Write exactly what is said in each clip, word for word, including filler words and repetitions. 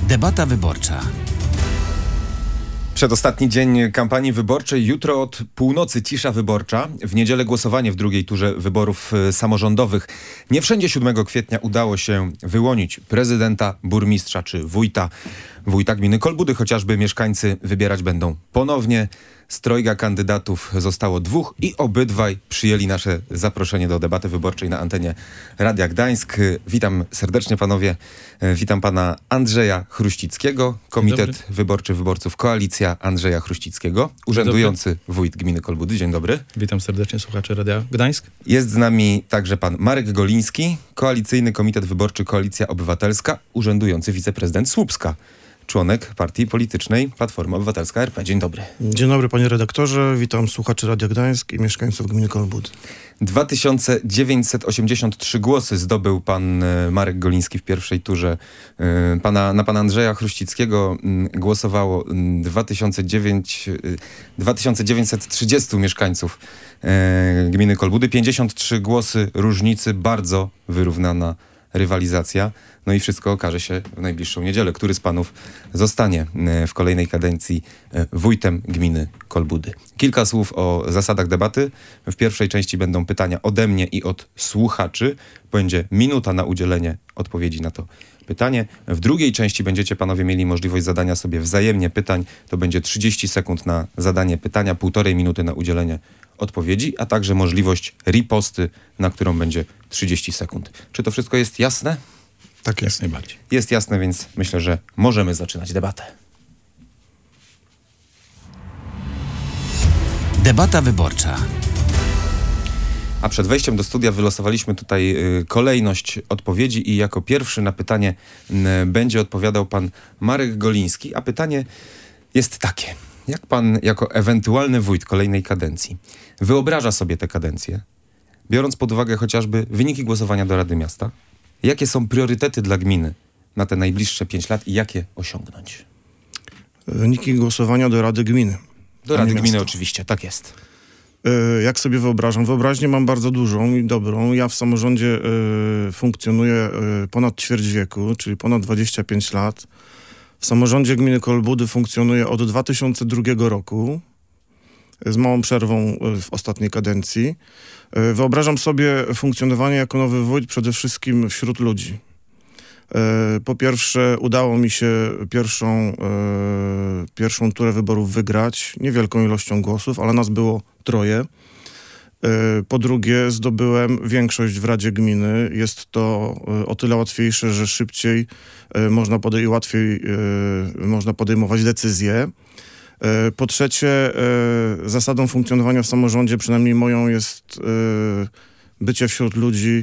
Debata wyborcza. Przedostatni dzień kampanii wyborczej. Jutro od północy cisza wyborcza. W niedzielę głosowanie w drugiej turze wyborów samorządowych. Nie wszędzie siódmego kwietnia udało się wyłonić prezydenta, burmistrza czy wójta. Wójta gminy Kolbudy chociażby mieszkańcy wybierać będą ponownie. Z trojga kandydatów zostało dwóch i obydwaj przyjęli nasze zaproszenie do debaty wyborczej na antenie Radia Gdańsk. Witam serdecznie panowie. Witam pana Andrzeja Chruścickiego, Komitet Wyborczy Wyborców Koalicja Andrzeja Chruścickiego, urzędujący wójt gminy Kolbudy. Dzień dobry. Witam serdecznie słuchaczy Radia Gdańsk. Jest z nami także pan Marek Goliński, Koalicyjny Komitet Wyborczy Koalicja Obywatelska, urzędujący wiceprezydent Słupska. Członek partii politycznej Platforma Obywatelska R P. Dzień dobry. Dzień dobry panie redaktorze, witam słuchaczy Radia Gdańsk i mieszkańców gminy Kolbudy. dwa tysiące dziewięćset osiemdziesiąt trzy głosy zdobył pan Marek Goliński w pierwszej turze. Pana, na pana Andrzeja Chruścickiego głosowało dwa tysiące dziewięćset trzydzieści mieszkańców gminy Kolbudy. pięćdziesiąt trzy głosy różnicy, bardzo wyrównana rywalizacja. No i wszystko okaże się w najbliższą niedzielę. Który z panów zostanie w kolejnej kadencji wójtem gminy Kolbudy? Kilka słów o zasadach debaty. W pierwszej części będą pytania ode mnie i od słuchaczy. Będzie minuta na udzielenie odpowiedzi na to pytanie. W drugiej części będziecie panowie mieli możliwość zadania sobie wzajemnie pytań. To będzie trzydzieści sekund na zadanie pytania, półtorej minuty na udzielenie odpowiedzi, a także możliwość riposty, na którą będzie trzydzieści sekund. Czy to wszystko jest jasne? Tak jest. Jak najbardziej. Jest jasne, więc myślę, że możemy zaczynać debatę. Debata wyborcza. A przed wejściem do studia wylosowaliśmy tutaj y, kolejność odpowiedzi i jako pierwszy na pytanie y, będzie odpowiadał pan Marek Goliński, a pytanie jest takie. Jak pan jako ewentualny wójt kolejnej kadencji wyobraża sobie tę kadencję, biorąc pod uwagę chociażby wyniki głosowania do Rady Miasta? Jakie są priorytety dla gminy na te najbliższe pięć lat i jak je osiągnąć? Wyniki głosowania do Rady Gminy. Do Rady Gminy oczywiście, tak jest. Y, jak sobie wyobrażam? Wyobraźnię mam bardzo dużą i dobrą. Ja w samorządzie y, funkcjonuję y, ponad ćwierć wieku, czyli ponad dwadzieścia pięć lat. W samorządzie gminy Kolbudy funkcjonuję od dwa tysiące drugiego roku, z małą przerwą w ostatniej kadencji. Wyobrażam sobie funkcjonowanie jako nowy wójt przede wszystkim wśród ludzi. Po pierwsze, udało mi się pierwszą, pierwszą turę wyborów wygrać niewielką ilością głosów, ale nas było troje. Po drugie, zdobyłem większość w Radzie Gminy. Jest to o tyle łatwiejsze, że szybciej można podej- łatwiej można podejmować decyzje. Po trzecie, zasadą funkcjonowania w samorządzie, przynajmniej moją, jest bycie wśród ludzi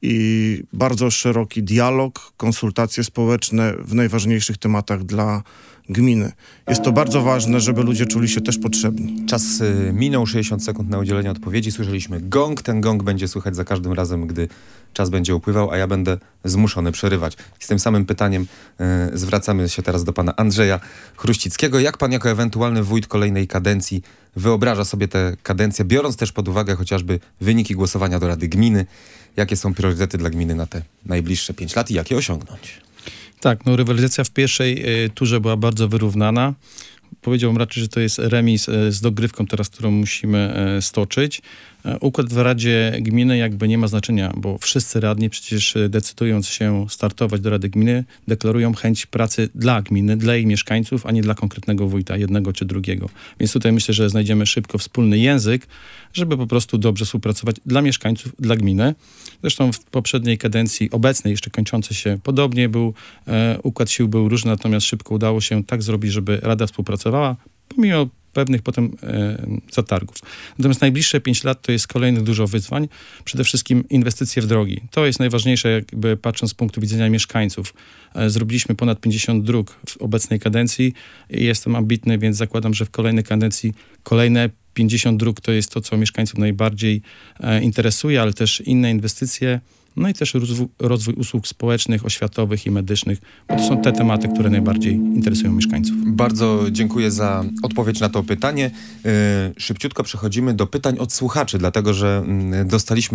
i bardzo szeroki dialog, konsultacje społeczne w najważniejszych tematach dla gminy. Jest to bardzo ważne, żeby ludzie czuli się też potrzebni. Czas y, minął, sześćdziesiąt sekund na udzielenie odpowiedzi. Słyszeliśmy gong. Ten gong będzie słychać za każdym razem, gdy czas będzie upływał, a ja będę zmuszony przerywać. I z tym samym pytaniem y, zwracamy się teraz do pana Andrzeja Chruścickiego. Jak pan jako ewentualny wójt kolejnej kadencji wyobraża sobie tę kadencję, biorąc też pod uwagę chociażby wyniki głosowania do Rady Gminy? Jakie są priorytety dla gminy na te najbliższe pięć lat i jak je osiągnąć? Tak, no rywalizacja w pierwszej y, turze była bardzo wyrównana. Powiedziałbym raczej, że to jest remis y, z dogrywką teraz, którą musimy y, stoczyć. Y, układ w Radzie Gminy jakby nie ma znaczenia, bo wszyscy radni przecież y, decydując się startować do Rady Gminy, deklarują chęć pracy dla gminy, dla jej mieszkańców, a nie dla konkretnego wójta, jednego czy drugiego. Więc tutaj myślę, że znajdziemy szybko wspólny język, żeby po prostu dobrze współpracować dla mieszkańców, dla gminy. Zresztą w poprzedniej kadencji, obecnej, jeszcze kończącej się, podobnie był, e, układ sił był różny, natomiast szybko udało się tak zrobić, żeby Rada współpracowała, pomimo pewnych potem e, zatargów. Natomiast najbliższe pięć lat to jest kolejnych dużo wyzwań. Przede wszystkim inwestycje w drogi. To jest najważniejsze, jakby patrząc z punktu widzenia mieszkańców. E, zrobiliśmy ponad pięćdziesiąt dróg w obecnej kadencji. Jestem ambitny, więc zakładam, że w kolejnej kadencji kolejne pięćdziesiąt dróg to jest to, co mieszkańców najbardziej e, interesuje, ale też inne inwestycje, no i też rozwój, rozwój usług społecznych, oświatowych i medycznych, bo to są te tematy, które najbardziej interesują mieszkańców. Bardzo dziękuję za odpowiedź na to pytanie. Yy, szybciutko przechodzimy do pytań od słuchaczy, dlatego że yy, dostaliśmy ich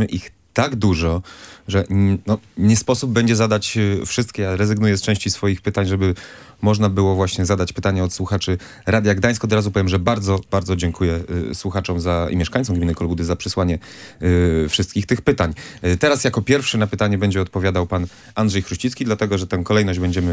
tak dużo, że no, nie sposób będzie zadać wszystkie. Ja rezygnuję z części swoich pytań, żeby można było właśnie zadać pytania od słuchaczy Radia Gdańsk. Od razu powiem, że bardzo, bardzo dziękuję y, słuchaczom za, i mieszkańcom gminy Kolbudy za przysłanie y, wszystkich tych pytań. Y, teraz jako pierwszy na pytanie będzie odpowiadał pan Andrzej Chruścicki, dlatego że tę kolejność będziemy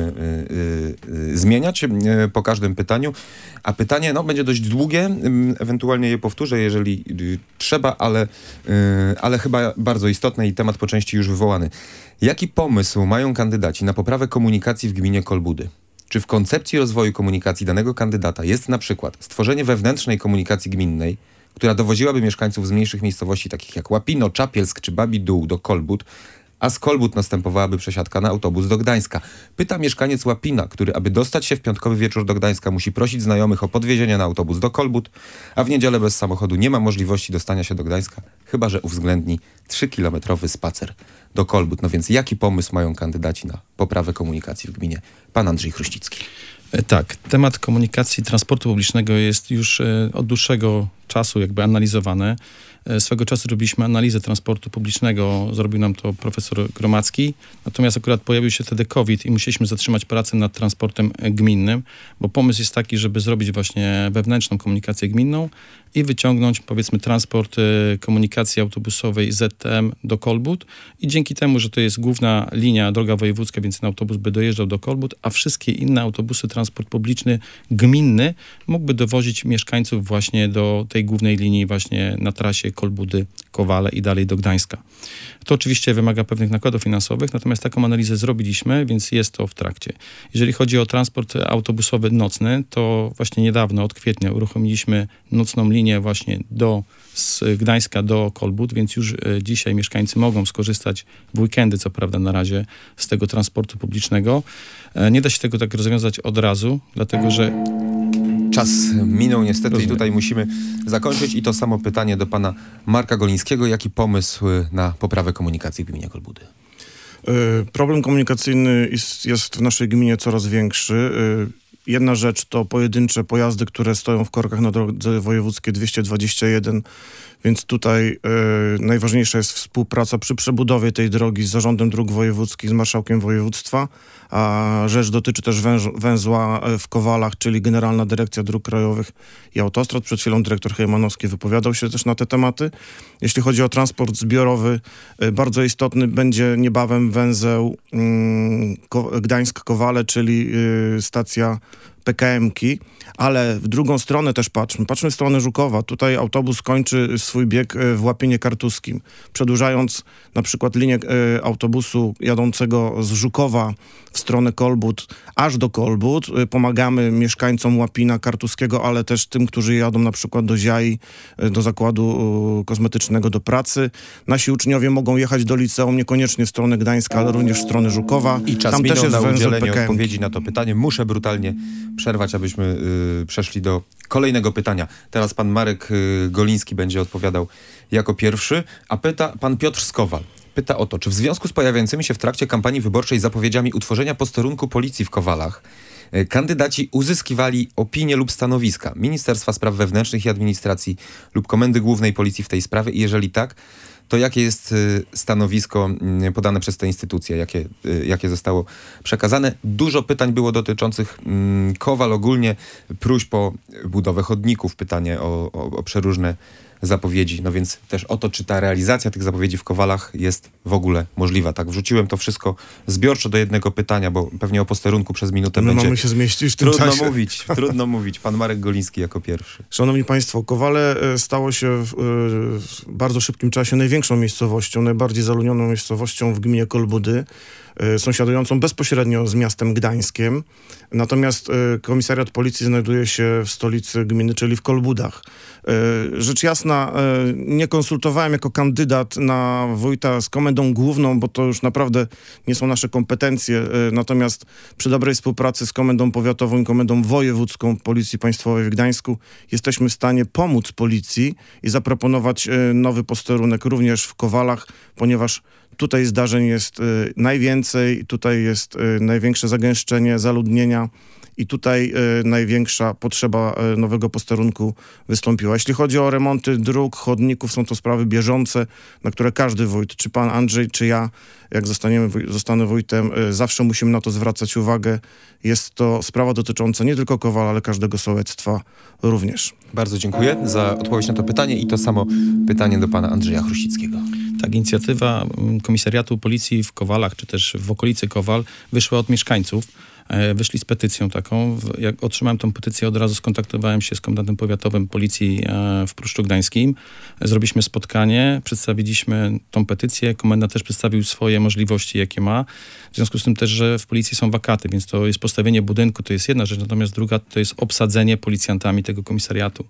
y, y, y, zmieniać y, po każdym pytaniu. A pytanie no, będzie dość długie, y, ewentualnie je powtórzę, jeżeli y, trzeba, ale, y, ale chyba bardzo istotne i temat po części już wywołany. Jaki pomysł mają kandydaci na poprawę komunikacji w gminie Kolbudy? Czy w koncepcji rozwoju komunikacji danego kandydata jest na przykład stworzenie wewnętrznej komunikacji gminnej, która dowoziłaby mieszkańców z mniejszych miejscowości takich jak Łapino, Czapielsk czy Babi Dół do Kolbud, a z Kolbud następowałaby przesiadka na autobus do Gdańska? Pyta mieszkaniec Łapina, który aby dostać się w piątkowy wieczór do Gdańska musi prosić znajomych o podwiezienie na autobus do Kolbud, a w niedzielę bez samochodu nie ma możliwości dostania się do Gdańska, chyba że uwzględni trzykilometrowy spacer do Kolbud. No więc jaki pomysł mają kandydaci na poprawę komunikacji w gminie? Pan Andrzej Chruścicki. Tak, temat komunikacji transportu publicznego jest już od dłuższego czasu jakby analizowany. Swego czasu robiliśmy analizę transportu publicznego, zrobił nam to profesor Gromacki, natomiast akurat pojawił się wtedy COVID i musieliśmy zatrzymać pracę nad transportem gminnym, bo pomysł jest taki, żeby zrobić właśnie wewnętrzną komunikację gminną i wyciągnąć powiedzmy transport komunikacji autobusowej Z T M do Kolbud i dzięki temu, że to jest główna linia, droga wojewódzka, więc ten autobus by dojeżdżał do Kolbud, a wszystkie inne autobusy, transport publiczny gminny mógłby dowozić mieszkańców właśnie do tej głównej linii właśnie na trasie Kolbudy, Kowale i dalej do Gdańska. To oczywiście wymaga pewnych nakładów finansowych, natomiast taką analizę zrobiliśmy, więc jest to w trakcie. Jeżeli chodzi o transport autobusowy nocny, to właśnie niedawno, od kwietnia, uruchomiliśmy nocną linię właśnie do, z Gdańska do Kolbud, więc już dzisiaj mieszkańcy mogą skorzystać w weekendy, co prawda na razie, z tego transportu publicznego. Nie da się tego tak rozwiązać od razu, dlatego że Czas minął niestety Rozumiem. i tutaj musimy zakończyć. I to samo pytanie do pana Marka Golińskiego. Jaki pomysł na poprawę komunikacji w gminie Kolbudy? Problem komunikacyjny jest, jest w naszej gminie coraz większy. Jedna rzecz to pojedyncze pojazdy, które stoją w korkach na drodze wojewódzkiej dwieście dwadzieścia jeden, więc tutaj y, najważniejsza jest współpraca przy przebudowie tej drogi z Zarządem Dróg Wojewódzkich, z Marszałkiem Województwa, a rzecz dotyczy też węż- węzła w Kowalach, czyli Generalna Dyrekcja Dróg Krajowych i Autostrad. Przed chwilą dyrektor Hejmanowski wypowiadał się też na te tematy. Jeśli chodzi o transport zbiorowy, y, bardzo istotny będzie niebawem węzeł y, Ko- Gdańsk-Kowale, czyli y, stacja P K M-ki, ale w drugą stronę też patrzmy. Patrzmy w stronę Żukowa. Tutaj autobus kończy swój bieg w Łapinie Kartuskim. Przedłużając na przykład linię e, autobusu jadącego z Żukowa w stronę Kolbud, aż do Kolbud. E, pomagamy mieszkańcom Łapina Kartuskiego, ale też tym, którzy jadą na przykład do Ziai, e, do zakładu e, kosmetycznego, do pracy. Nasi uczniowie mogą jechać do liceum, niekoniecznie w stronę Gdańska, ale również w stronę Żukowa. I czas Tam minął też jest na węzeł udzielenie P K M. odpowiedzi na to pytanie. Muszę brutalnie przerwać, abyśmy y, przeszli do kolejnego pytania. Teraz pan Marek y, Goliński będzie odpowiadał jako pierwszy, a pyta pan Piotr Skowal. Pyta o to, czy w związku z pojawiającymi się w trakcie kampanii wyborczej zapowiedziami utworzenia posterunku policji w Kowalach y, kandydaci uzyskiwali opinie lub stanowiska Ministerstwa Spraw Wewnętrznych i Administracji lub Komendy Głównej Policji w tej sprawie i jeżeli tak, to jakie jest y, stanowisko y, podane przez te instytucje, jakie, y, jakie zostało przekazane. Dużo pytań było dotyczących y, Kowal, ogólnie próśb o budowę chodników, pytanie o, o, o przeróżne zapowiedzi, no więc też o to, czy ta realizacja tych zapowiedzi w Kowalach jest w ogóle możliwa. Tak, wrzuciłem to wszystko zbiorczo do jednego pytania, bo pewnie o posterunku przez minutę My będzie mamy się zmieścić w tym trudno czasie. mówić, trudno mówić. Pan Marek Goliński jako pierwszy. Szanowni Państwo, Kowale e, stało się w, e, w bardzo szybkim czasie największą miejscowością, najbardziej zaludnioną miejscowością w gminie Kolbudy, e, sąsiadującą bezpośrednio z miastem Gdańskiem. Natomiast e, komisariat policji znajduje się w stolicy gminy, czyli w Kolbudach. E, rzecz jasna, e, nie konsultowałem jako kandydat na wójta z komendą główną, bo to już naprawdę nie są nasze kompetencje. E, natomiast przy dobrej współpracy z komendą powiatową i komendą wojewódzką Policji Państwowej w Gdańsku jesteśmy w stanie pomóc policji i zaproponować e, nowy posterunek również w Kowalach, ponieważ tutaj zdarzeń jest y, najwięcej, tutaj jest y, największe zagęszczenie zaludnienia i tutaj y, największa potrzeba y, nowego posterunku wystąpiła. Jeśli chodzi o remonty dróg, chodników, są to sprawy bieżące, na które każdy wójt, czy pan Andrzej, czy ja, jak zostaniemy, zostanę wójtem, y, zawsze musimy na to zwracać uwagę. Jest to sprawa dotycząca nie tylko Kowala, ale każdego sołectwa również. Bardzo dziękuję za odpowiedź na to pytanie i to samo pytanie do pana Andrzeja Chruścickiego. Tak, inicjatywa Komisariatu Policji w Kowalach, czy też w okolicy Kowal, wyszła od mieszkańców. Wyszli z petycją taką. Jak otrzymałem tą petycję, od razu skontaktowałem się z komendantem powiatowym policji w Pruszczu Gdańskim. Zrobiliśmy spotkanie, przedstawiliśmy tą petycję. Komendant też przedstawił swoje możliwości, jakie ma. W związku z tym też, że w policji są wakaty, więc to jest postawienie budynku, to jest jedna rzecz, natomiast druga to jest obsadzenie policjantami tego komisariatu.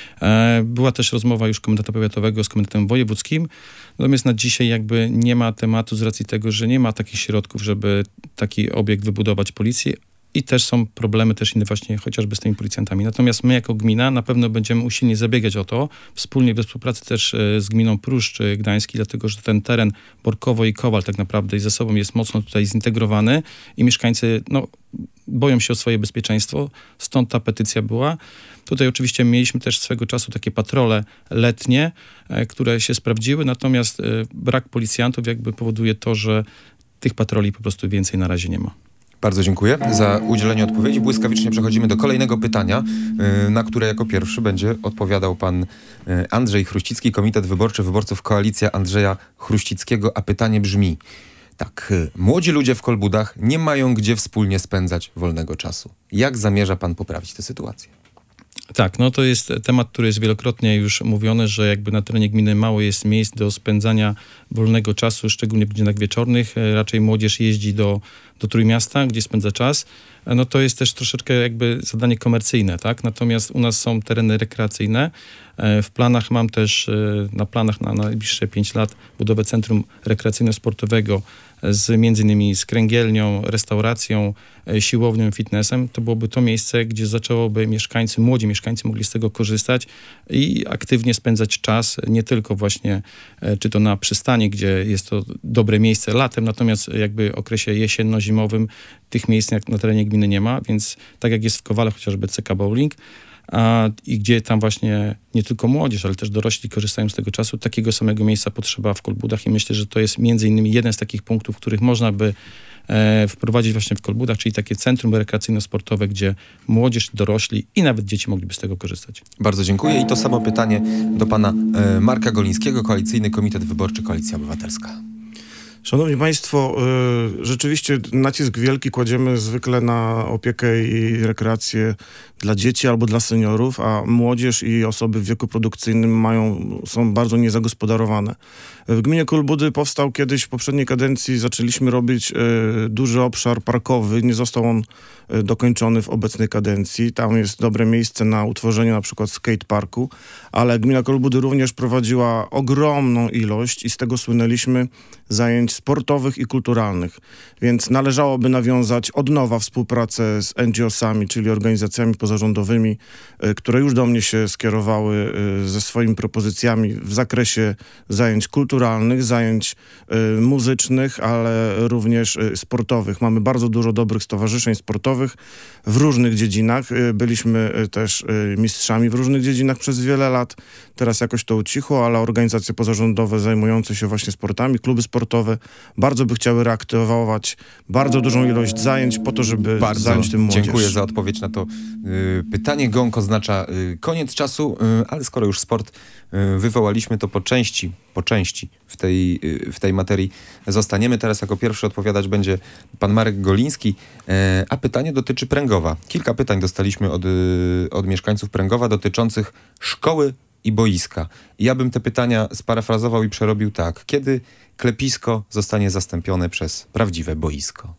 Była też rozmowa już komendanta powiatowego z komendantem wojewódzkim, natomiast na dzisiaj jakby nie ma tematu z racji tego, że nie ma takich środków, żeby taki obiekt wybudować policji i też są problemy też inne właśnie chociażby z tymi policjantami. Natomiast my jako gmina na pewno będziemy usilnie zabiegać o to, wspólnie we współpracy też z gminą Pruszcz Gdański, dlatego że ten teren Borkowo i Kowal tak naprawdę ze sobą jest mocno tutaj zintegrowany i mieszkańcy no, boją się o swoje bezpieczeństwo, stąd ta petycja była. Tutaj oczywiście mieliśmy też swego czasu takie patrole letnie, które się sprawdziły, natomiast brak policjantów jakby powoduje to, że tych patroli po prostu więcej na razie nie ma. Bardzo dziękuję za udzielenie odpowiedzi. Błyskawicznie przechodzimy do kolejnego pytania, na które jako pierwszy będzie odpowiadał pan Andrzej Chruścicki, Komitet Wyborczy Wyborców Koalicja Andrzeja Chruścickiego, a pytanie brzmi tak. Młodzi ludzie w Kolbudach nie mają gdzie wspólnie spędzać wolnego czasu. Jak zamierza pan poprawić tę sytuację? Tak, no to jest temat, który jest wielokrotnie już mówiony, że jakby na terenie gminy mało jest miejsc do spędzania wolnego czasu, szczególnie w godzinach wieczornych. Raczej młodzież jeździ do, do Trójmiasta, gdzie spędza czas. No to jest też troszeczkę jakby zadanie komercyjne, tak? Natomiast u nas są tereny rekreacyjne. W planach mam też, na planach na najbliższe pięć lat budowę centrum rekreacyjno-sportowego z między innymi z kręgielnią, restauracją, siłownią i fitnessem. To byłoby to miejsce, gdzie zaczęłoby mieszkańcy, młodzi mieszkańcy mogli z tego korzystać i aktywnie spędzać czas, nie tylko właśnie czy to na przystani, gdzie jest to dobre miejsce latem, natomiast jakby w okresie jesienno-zimowym tych miejsc jak na terenie gminy nie ma, więc tak jak jest w Kowale chociażby C K Bowling, a, i gdzie tam właśnie nie tylko młodzież, ale też dorośli korzystają z tego czasu, takiego samego miejsca potrzeba w Kolbudach i myślę, że to jest między innymi jeden z takich punktów, których można by e, wprowadzić właśnie w Kolbudach, czyli takie centrum rekreacyjno-sportowe, gdzie młodzież, dorośli i nawet dzieci mogliby z tego korzystać. Bardzo dziękuję i to samo pytanie do pana e, Marka Golińskiego, Koalicyjny Komitet Wyborczy Koalicja Obywatelska. Szanowni Państwo, y, rzeczywiście nacisk wielki kładziemy zwykle na opiekę i rekreację dla dzieci albo dla seniorów, a młodzież i osoby w wieku produkcyjnym mają, są bardzo niezagospodarowane. W gminie Kolbudy powstał kiedyś w poprzedniej kadencji, zaczęliśmy robić y, duży obszar parkowy, nie został on y, dokończony w obecnej kadencji. Tam jest dobre miejsce na utworzenie na przykład skateparku, ale gmina Kolbudy również prowadziła ogromną ilość i z tego słynęliśmy zajęć sportowych i kulturalnych, więc należałoby nawiązać od nowa współpracę z N G O sami, czyli organizacjami pozarządowymi, y, które już do mnie się skierowały y, ze swoimi propozycjami w zakresie zajęć kulturalnych, zajęć y, muzycznych, ale również y, sportowych. Mamy bardzo dużo dobrych stowarzyszeń sportowych w różnych dziedzinach. Y, byliśmy y, też y, mistrzami w różnych dziedzinach przez wiele lat. Teraz jakoś to ucichło, ale organizacje pozarządowe zajmujące się właśnie sportami, kluby sportowe bardzo by chciały reaktywować bardzo dużą ilość zajęć po to, żeby bardzo zająć tym młodzież. Dziękuję za odpowiedź na to y, pytanie. Gong oznacza y, koniec czasu, y, ale skoro już sport y, wywołaliśmy, to po części, po części w tej, y, w tej materii zostaniemy. Teraz jako pierwszy odpowiadać będzie pan Marek Goliński, y, a pytanie dotyczy Pręgowa. Kilka pytań dostaliśmy od, y, od mieszkańców Pręgowa dotyczących szkoły i boiska. I ja bym te pytania sparafrazował i przerobił tak. Kiedy klepisko zostanie zastąpione przez prawdziwe boisko?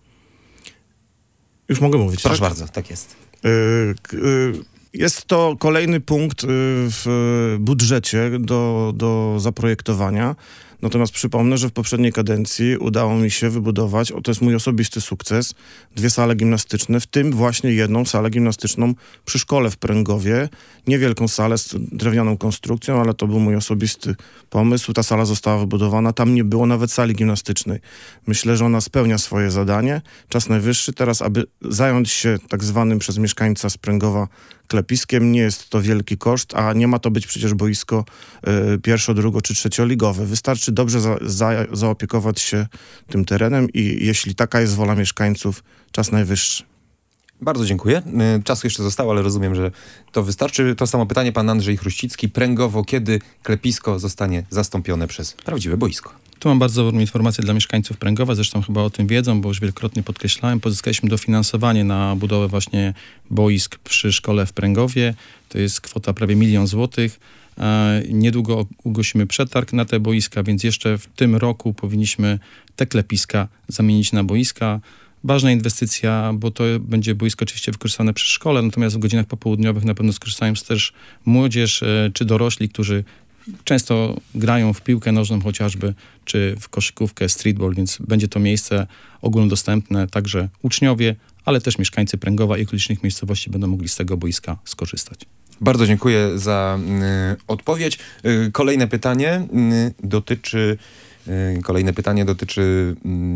Już mogę mówić, Proszę tak? bardzo, tak jest. Y, y, Jest to kolejny punkt y, w budżecie do, do zaprojektowania. Natomiast przypomnę, że w poprzedniej kadencji udało mi się wybudować, o to jest mój osobisty sukces, dwie sale gimnastyczne, w tym właśnie jedną salę gimnastyczną przy szkole w Pręgowie. Niewielką salę z drewnianą konstrukcją, ale to był mój osobisty pomysł. Ta sala została wybudowana, tam nie było nawet sali gimnastycznej. Myślę, że ona spełnia swoje zadanie. Czas najwyższy teraz, aby zająć się tak zwanym przez mieszkańca z Pręgowa klepiskiem. Nie jest to wielki koszt, a nie ma to być przecież boisko y, pierwszo, drugo czy trzecioligowe. Wystarczy dobrze za, za, zaopiekować się tym terenem i jeśli taka jest wola mieszkańców, czas najwyższy. Bardzo dziękuję. Czasu jeszcze zostało, ale rozumiem, że to wystarczy. To samo pytanie, pan Andrzej Chruścicki. Pręgowo, kiedy klepisko zostanie zastąpione przez prawdziwe boisko? Tu mam bardzo dobrą informację dla mieszkańców Pręgowa, zresztą chyba o tym wiedzą, bo już wielokrotnie podkreślałem. Pozyskaliśmy dofinansowanie na budowę właśnie boisk przy szkole w Pręgowie. To jest kwota prawie milion złotych. E, niedługo ogłosimy przetarg na te boiska, więc jeszcze w tym roku powinniśmy te klepiska zamienić na boiska. Ważna inwestycja, bo to będzie boisko oczywiście wykorzystane przy szkole, natomiast w godzinach popołudniowych na pewno skorzystają też młodzież e, czy dorośli, którzy często grają w piłkę nożną chociażby, czy w koszykówkę, streetball, więc będzie to miejsce ogólnodostępne, także uczniowie, ale też mieszkańcy Pręgowa i okolicznych miejscowości będą mogli z tego boiska skorzystać. Bardzo dziękuję za y, odpowiedź. Y, kolejne pytanie y, dotyczy y, kolejne pytanie dotyczy y,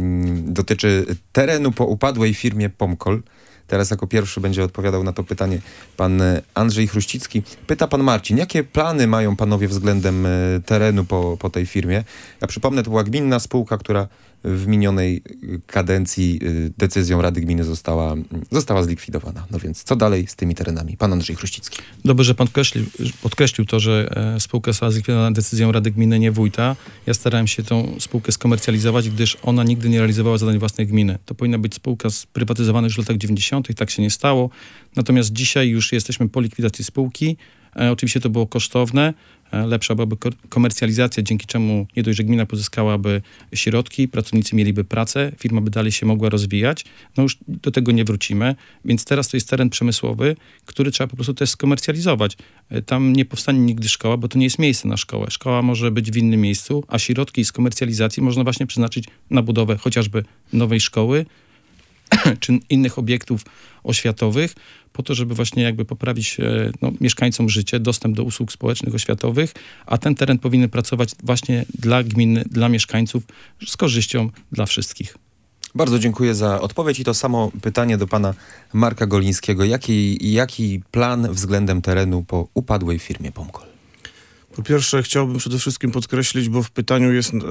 dotyczy terenu po upadłej firmie Pomkol. Teraz jako pierwszy będzie odpowiadał na to pytanie pan Andrzej Chruścicki. Pyta pan Marcin, jakie plany mają panowie względem terenu po, po tej firmie? Ja przypomnę, to była gminna spółka, która w minionej kadencji decyzją Rady Gminy została, została zlikwidowana. No więc co dalej z tymi terenami? Pan Andrzej Chruścicki. Dobrze, że pan podkreślił, podkreślił to, że e, spółka została zlikwidowana decyzją Rady Gminy, nie wójta. Ja starałem się tą spółkę skomercjalizować, gdyż ona nigdy nie realizowała zadań własnej gminy. To powinna być spółka sprywatyzowana już w latach dziewięćdziesiątych, tak się nie stało. Natomiast dzisiaj już jesteśmy po likwidacji spółki. E, oczywiście to było kosztowne. Lepsza byłaby komercjalizacja, dzięki czemu nie dość, że gmina pozyskałaby środki, pracownicy mieliby pracę, firma by dalej się mogła rozwijać. No już do tego nie wrócimy, więc teraz to jest teren przemysłowy, który trzeba po prostu też skomercjalizować. Tam nie powstanie nigdy szkoła, bo to nie jest miejsce na szkołę. Szkoła może być w innym miejscu, a środki z komercjalizacji można właśnie przeznaczyć na budowę chociażby nowej szkoły, czy innych obiektów oświatowych, po to, żeby właśnie jakby poprawić no, mieszkańcom życie, dostęp do usług społecznych, oświatowych, a ten teren powinien pracować właśnie dla gminy, dla mieszkańców, z korzyścią dla wszystkich. Bardzo dziękuję za odpowiedź i to samo pytanie do pana Marka Golińskiego. Jaki, jaki plan względem terenu po upadłej firmie Pomkol? Po pierwsze chciałbym przede wszystkim podkreślić, bo w pytaniu jest e,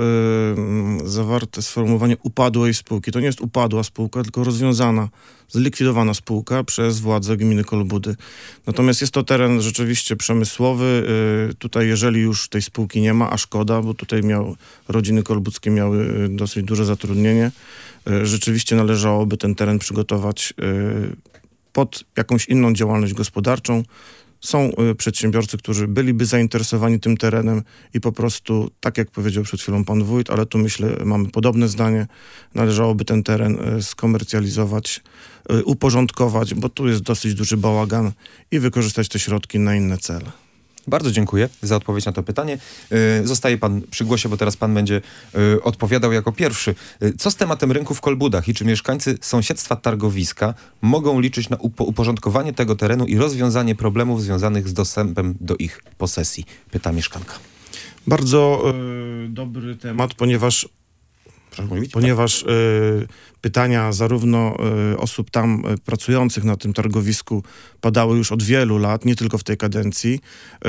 zawarte sformułowanie upadłej spółki. To nie jest upadła spółka, tylko rozwiązana, zlikwidowana spółka przez władze gminy Kolbudy. Natomiast jest to teren rzeczywiście przemysłowy. E, tutaj jeżeli już tej spółki nie ma, a szkoda, bo tutaj miał, rodziny kolbudzkie miały dosyć duże zatrudnienie. E, rzeczywiście należałoby ten teren przygotować e, pod jakąś inną działalność gospodarczą. Są y, przedsiębiorcy, którzy byliby zainteresowani tym terenem i po prostu, tak jak powiedział przed chwilą pan wójt, ale tu myślę, mamy podobne zdanie, należałoby ten teren y, skomercjalizować, y, uporządkować, bo tu jest dosyć duży bałagan i wykorzystać te środki na inne cele. Bardzo dziękuję za odpowiedź na to pytanie. Yy, zostaje pan przy głosie, bo teraz pan będzie yy, odpowiadał jako pierwszy. Yy, co z tematem rynku w Kolbudach i czy mieszkańcy sąsiedztwa targowiska mogą liczyć na upo- uporządkowanie tego terenu i rozwiązanie problemów związanych z dostępem do ich posesji? Pyta mieszkanka. Bardzo y, dobry temat, ponieważ Ponieważ y, pytania zarówno y, osób tam y, pracujących na tym targowisku padały już od wielu lat, nie tylko w tej kadencji. Y,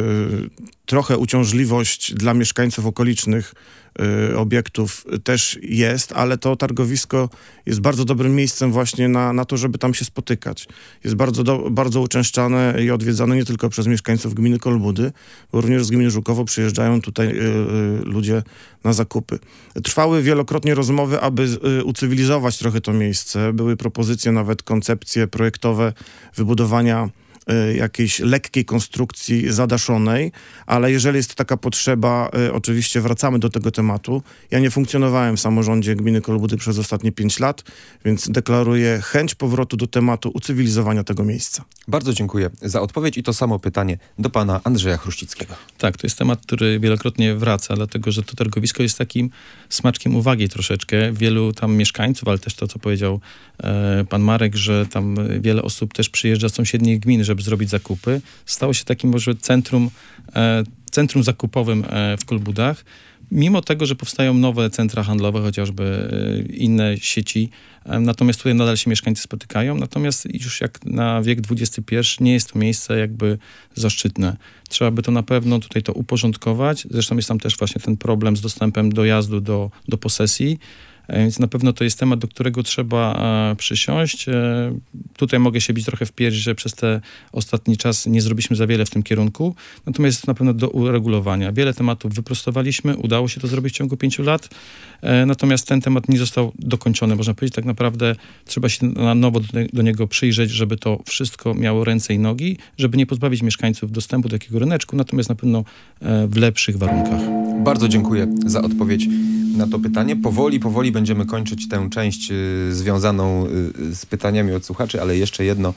trochę uciążliwość dla mieszkańców okolicznych y, obiektów też jest, ale to targowisko jest bardzo dobrym miejscem właśnie na, na to, żeby tam się spotykać. Jest bardzo, do, bardzo uczęszczane i odwiedzane nie tylko przez mieszkańców gminy Kolbudy, bo również z gminy Żukowo przyjeżdżają tutaj y, y, ludzie na zakupy. Trwały wielokrotnie rozmowy, aby y, ucywilizować trochę to miejsce. Były propozycje, nawet koncepcje projektowe wybudowania y, jakiejś lekkiej konstrukcji zadaszonej, ale jeżeli jest taka potrzeba, y, oczywiście wracamy do tego tematu. Ja nie funkcjonowałem w samorządzie gminy Kolbudy przez ostatnie pięć lat, więc deklaruję chęć powrotu do tematu ucywilizowania tego miejsca. Bardzo dziękuję za odpowiedź i to samo pytanie do pana Andrzeja Chruścickiego. Tak, to jest temat, który wielokrotnie wraca, dlatego że to targowisko jest takim smaczkiem uwagi troszeczkę. Wielu tam mieszkańców, ale też to, co powiedział e, pan Marek, że tam wiele osób też przyjeżdża z sąsiednich gmin, żeby zrobić zakupy. Stało się takim może centrum, e, centrum zakupowym e, w Kolbudach. Mimo tego, że powstają nowe centra handlowe, chociażby e, inne sieci, e, natomiast tutaj nadal się mieszkańcy spotykają. Natomiast już jak na wiek dwudziesty pierwszy nie jest to miejsce jakby zaszczytne. Trzeba by to na pewno tutaj to uporządkować. Zresztą jest tam też właśnie ten problem z dostępem dojazdu do, do posesji. Więc na pewno to jest temat, do którego trzeba e, przysiąść. E, tutaj mogę się bić trochę w pierś, że przez ten ostatni czas nie zrobiliśmy za wiele w tym kierunku. Natomiast jest na pewno do uregulowania. Wiele tematów wyprostowaliśmy, udało się to zrobić w ciągu pięciu lat. E, natomiast ten temat nie został dokończony. Można powiedzieć, tak naprawdę trzeba się na nowo do, do niego przyjrzeć, żeby to wszystko miało ręce i nogi, żeby nie pozbawić mieszkańców dostępu do takiego ryneczku, natomiast na pewno e, w lepszych warunkach. Bardzo dziękuję za odpowiedź na to pytanie. Powoli, powoli będziemy kończyć tę część y, związaną y, z pytaniami od słuchaczy, ale jeszcze jedno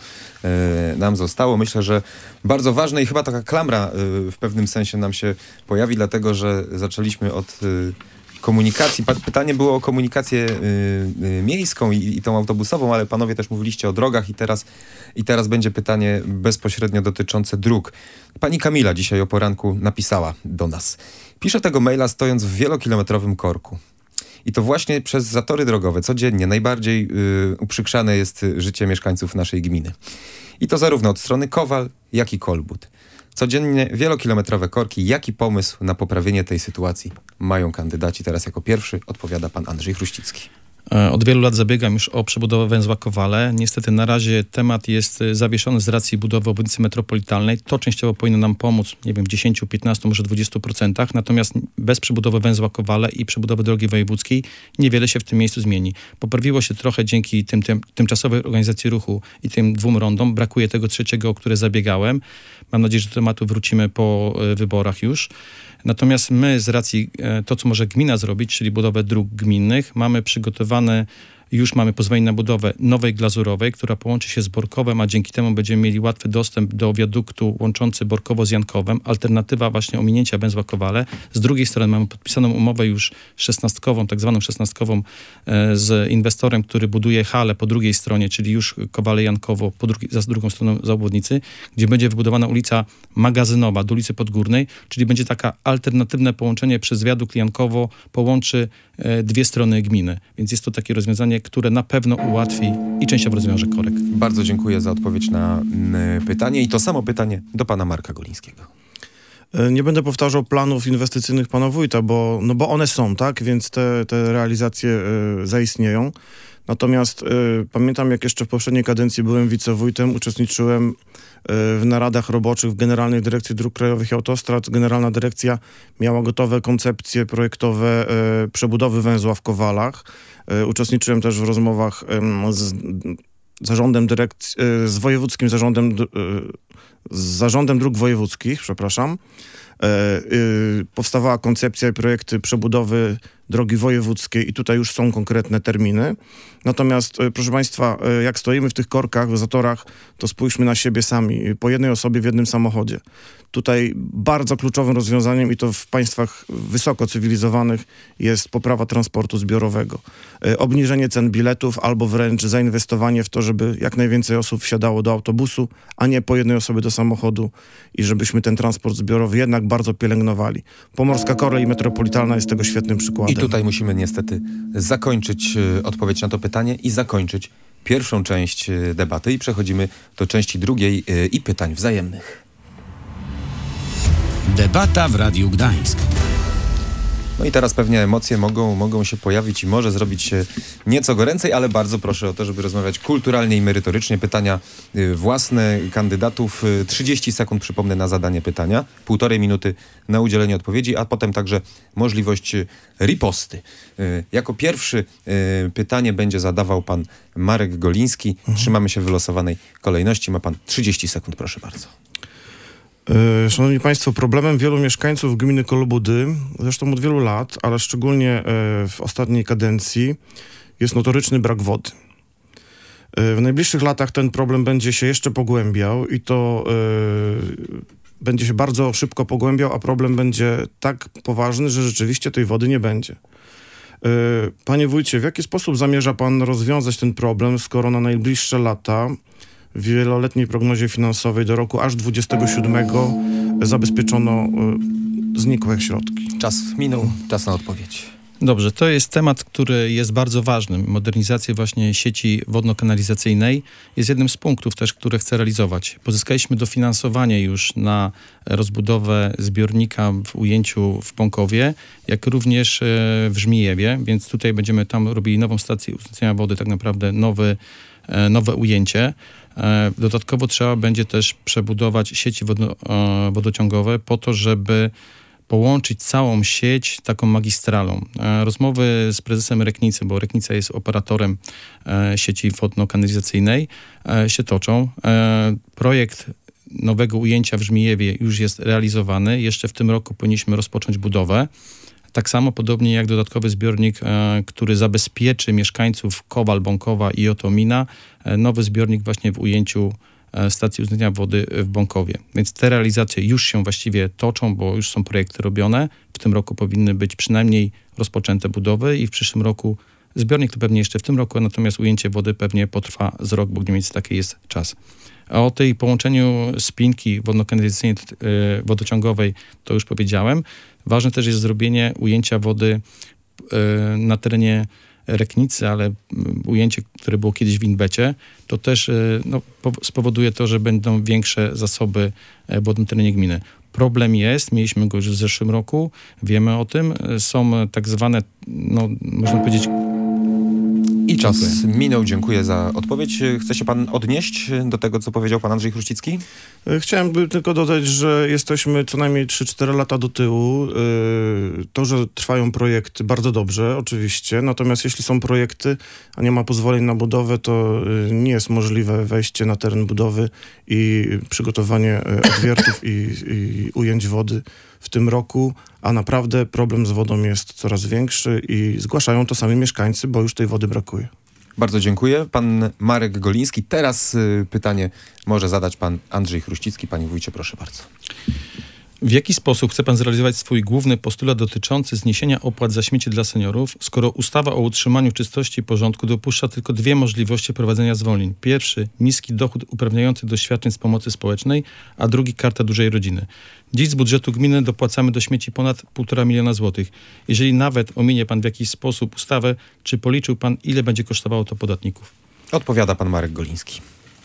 y, nam zostało. Myślę, że bardzo ważne i chyba taka klamra y, w pewnym sensie nam się pojawi, dlatego że zaczęliśmy od y, komunikacji. Pa- pytanie było o komunikację y, y, miejską i, i tą autobusową, ale panowie też mówiliście o drogach i teraz, i teraz będzie pytanie bezpośrednio dotyczące dróg. Pani Kamila dzisiaj o poranku napisała do nas. Piszę tego maila stojąc w wielokilometrowym korku. I to właśnie przez zatory drogowe codziennie najbardziej y, uprzykrzane jest życie mieszkańców naszej gminy. I to zarówno od strony Kowal, jak i Kolbud. Codziennie wielokilometrowe korki. Jaki pomysł na poprawienie tej sytuacji mają kandydaci? Teraz jako pierwszy odpowiada pan Andrzej Chruścicki. Od wielu lat zabiegam już o przebudowę węzła Kowale. Niestety na razie temat jest zawieszony z racji budowy obwodnicy metropolitalnej. To częściowo powinno nam pomóc, nie wiem, dziesięć, piętnaście, może dwadzieścia procent. Natomiast bez przebudowy węzła Kowale i przebudowy drogi wojewódzkiej niewiele się w tym miejscu zmieni. Poprawiło się trochę dzięki tym, tym tymczasowej organizacji ruchu i tym dwóm rondom. Brakuje tego trzeciego, o które zabiegałem. Mam nadzieję, że do tematu wrócimy po wyborach już. Natomiast my z racji e, to, co może gmina zrobić, czyli budowę dróg gminnych, mamy przygotowane, już mamy pozwolenie na budowę nowej glazurowej, która połączy się z Borkowem, a dzięki temu będziemy mieli łatwy dostęp do wiaduktu łączący Borkowo z Jankowem. Alternatywa właśnie ominięcia węzła Kowale. Z drugiej strony mamy podpisaną umowę już szesnastkową, tak zwaną szesnastkową e, z inwestorem, który buduje halę po drugiej stronie, czyli już Kowale Jankowo, po drugi, za drugą stroną za obwodnicy, gdzie będzie wybudowana ulica magazynowa do ulicy Podgórnej, czyli będzie taka alternatywne połączenie przez wiadukt Jankowo, połączy e, dwie strony gminy. Więc jest to takie rozwiązanie, które na pewno ułatwi i częściowo rozwiąże korek. Bardzo dziękuję za odpowiedź na y, pytanie i to samo pytanie do pana Marka Golińskiego. Nie będę powtarzał planów inwestycyjnych pana wójta, bo, no bo one są, tak? Więc te, te realizacje y, zaistnieją. Natomiast y, pamiętam, jak jeszcze w poprzedniej kadencji byłem wicewójtem, uczestniczyłem y, w naradach roboczych w Generalnej Dyrekcji Dróg Krajowych i Autostrad. Generalna Dyrekcja miała gotowe koncepcje projektowe y, przebudowy węzła w Kowalach. Y, uczestniczyłem też w rozmowach y, z zarządem dyrekcji, y, z wojewódzkim zarządem, y, z zarządem dróg wojewódzkich, przepraszam. Y, y, powstawała koncepcja i projekty przebudowy drogi wojewódzkiej i tutaj już są konkretne terminy. Natomiast, proszę państwa, jak stoimy w tych korkach, w zatorach, to spójrzmy na siebie sami, po jednej osobie w jednym samochodzie. Tutaj bardzo kluczowym rozwiązaniem, i to w państwach wysoko cywilizowanych, jest poprawa transportu zbiorowego. Obniżenie cen biletów albo wręcz zainwestowanie w to, żeby jak najwięcej osób wsiadało do autobusu, a nie po jednej osobie do samochodu i żebyśmy ten transport zbiorowy jednak bardzo pielęgnowali. Pomorska Kolej Metropolitalna jest tego świetnym przykładem. I tutaj musimy niestety zakończyć y, odpowiedź na to pytanie i zakończyć pierwszą część y, debaty i przechodzimy do części drugiej y, i pytań wzajemnych. Debata w Radiu Gdańsk. No i teraz pewnie emocje mogą, mogą się pojawić i może zrobić się nieco goręcej, ale bardzo proszę o to, żeby rozmawiać kulturalnie i merytorycznie. Pytania y, własne kandydatów. Y, trzydzieści sekund, przypomnę, na zadanie pytania. Półtorej minuty na udzielenie odpowiedzi, a potem także możliwość y, riposty. Y, jako pierwszy y, pytanie będzie zadawał pan Marek Goliński. Mhm. Trzymamy się w wylosowanej kolejności. Ma pan trzydzieści sekund, proszę bardzo. Szanowni Państwo, problemem wielu mieszkańców gminy Kolobudy, zresztą od wielu lat, ale szczególnie w ostatniej kadencji, jest notoryczny brak wody. W najbliższych latach ten problem będzie się jeszcze pogłębiał i to yy, będzie się bardzo szybko pogłębiał, a problem będzie tak poważny, że rzeczywiście tej wody nie będzie. Yy, Panie wójcie, w jaki sposób zamierza pan rozwiązać ten problem, skoro na najbliższe lata w wieloletniej prognozie finansowej do roku aż dwudziestego siódmego zabezpieczono y, znikłe środki? Czas minął, czas na odpowiedź. Dobrze, to jest temat, który jest bardzo ważny. Modernizacja właśnie sieci wodno-kanalizacyjnej jest jednym z punktów też, które chcę realizować. Pozyskaliśmy dofinansowanie już na rozbudowę zbiornika w ujęciu w Bąkowie, jak również w Żmijewie, więc tutaj będziemy tam robili nową stację uzyskania wody, tak naprawdę nowy, nowe ujęcie. Dodatkowo trzeba będzie też przebudować sieci wodno, wodociągowe po to, żeby połączyć całą sieć taką magistralą. Rozmowy z prezesem Reknicy, bo Reknica jest operatorem sieci wodno-kanalizacyjnej, się toczą. Projekt nowego ujęcia w Żmijewie już jest realizowany. Jeszcze w tym roku powinniśmy rozpocząć budowę. Tak samo podobnie jak dodatkowy zbiornik, e, który zabezpieczy mieszkańców Kowal, Bąkowa i Otomina, e, nowy zbiornik właśnie w ujęciu e, stacji uzyskania wody w Bąkowie. Więc te realizacje już się właściwie toczą, bo już są projekty robione. W tym roku powinny być przynajmniej rozpoczęte budowy i w przyszłym roku zbiornik to pewnie jeszcze w tym roku, natomiast ujęcie wody pewnie potrwa z rok, bo mniej więcej taki jest czas. A o tej połączeniu spinki wodno-kanalizacyjnej, e, wodociągowej to już powiedziałem. Ważne też jest zrobienie ujęcia wody y, na terenie Reknicy, ale y, ujęcie, które było kiedyś w Inbecie, to też y, no, po, spowoduje to, że będą większe zasoby y, wody na terenie gminy. Problem jest, mieliśmy go już w zeszłym roku, wiemy o tym, y, są tak zwane, no, można powiedzieć... I czas dziękuję. minął. Dziękuję za odpowiedź. Chce się pan odnieść do tego, co powiedział pan Andrzej Chruścicki? Chciałem by tylko dodać, że jesteśmy co najmniej trzy cztery lata do tyłu. To, że trwają projekty, bardzo dobrze, oczywiście. Natomiast jeśli są projekty, a nie ma pozwoleń na budowę, to nie jest możliwe wejście na teren budowy i przygotowanie odwiertów i, i ujęć wody w tym roku, a naprawdę problem z wodą jest coraz większy i zgłaszają to sami mieszkańcy, bo już tej wody brakuje. Bardzo dziękuję. Pan Marek Goliński. Teraz y, pytanie może zadać pan Andrzej Chruścicki. Panie wójcie, proszę bardzo. W jaki sposób chce pan zrealizować swój główny postulat dotyczący zniesienia opłat za śmieci dla seniorów, skoro ustawa o utrzymaniu czystości i porządku dopuszcza tylko dwie możliwości prowadzenia zwolnień? Pierwszy, niski dochód uprawniający do świadczeń z pomocy społecznej, a drugi, Karta Dużej Rodziny. Dziś z budżetu gminy dopłacamy do śmieci ponad półtora miliona złotych. Jeżeli nawet ominie pan w jakiś sposób ustawę, czy policzył pan, ile będzie kosztowało to podatników? Odpowiada pan Marek Goliński.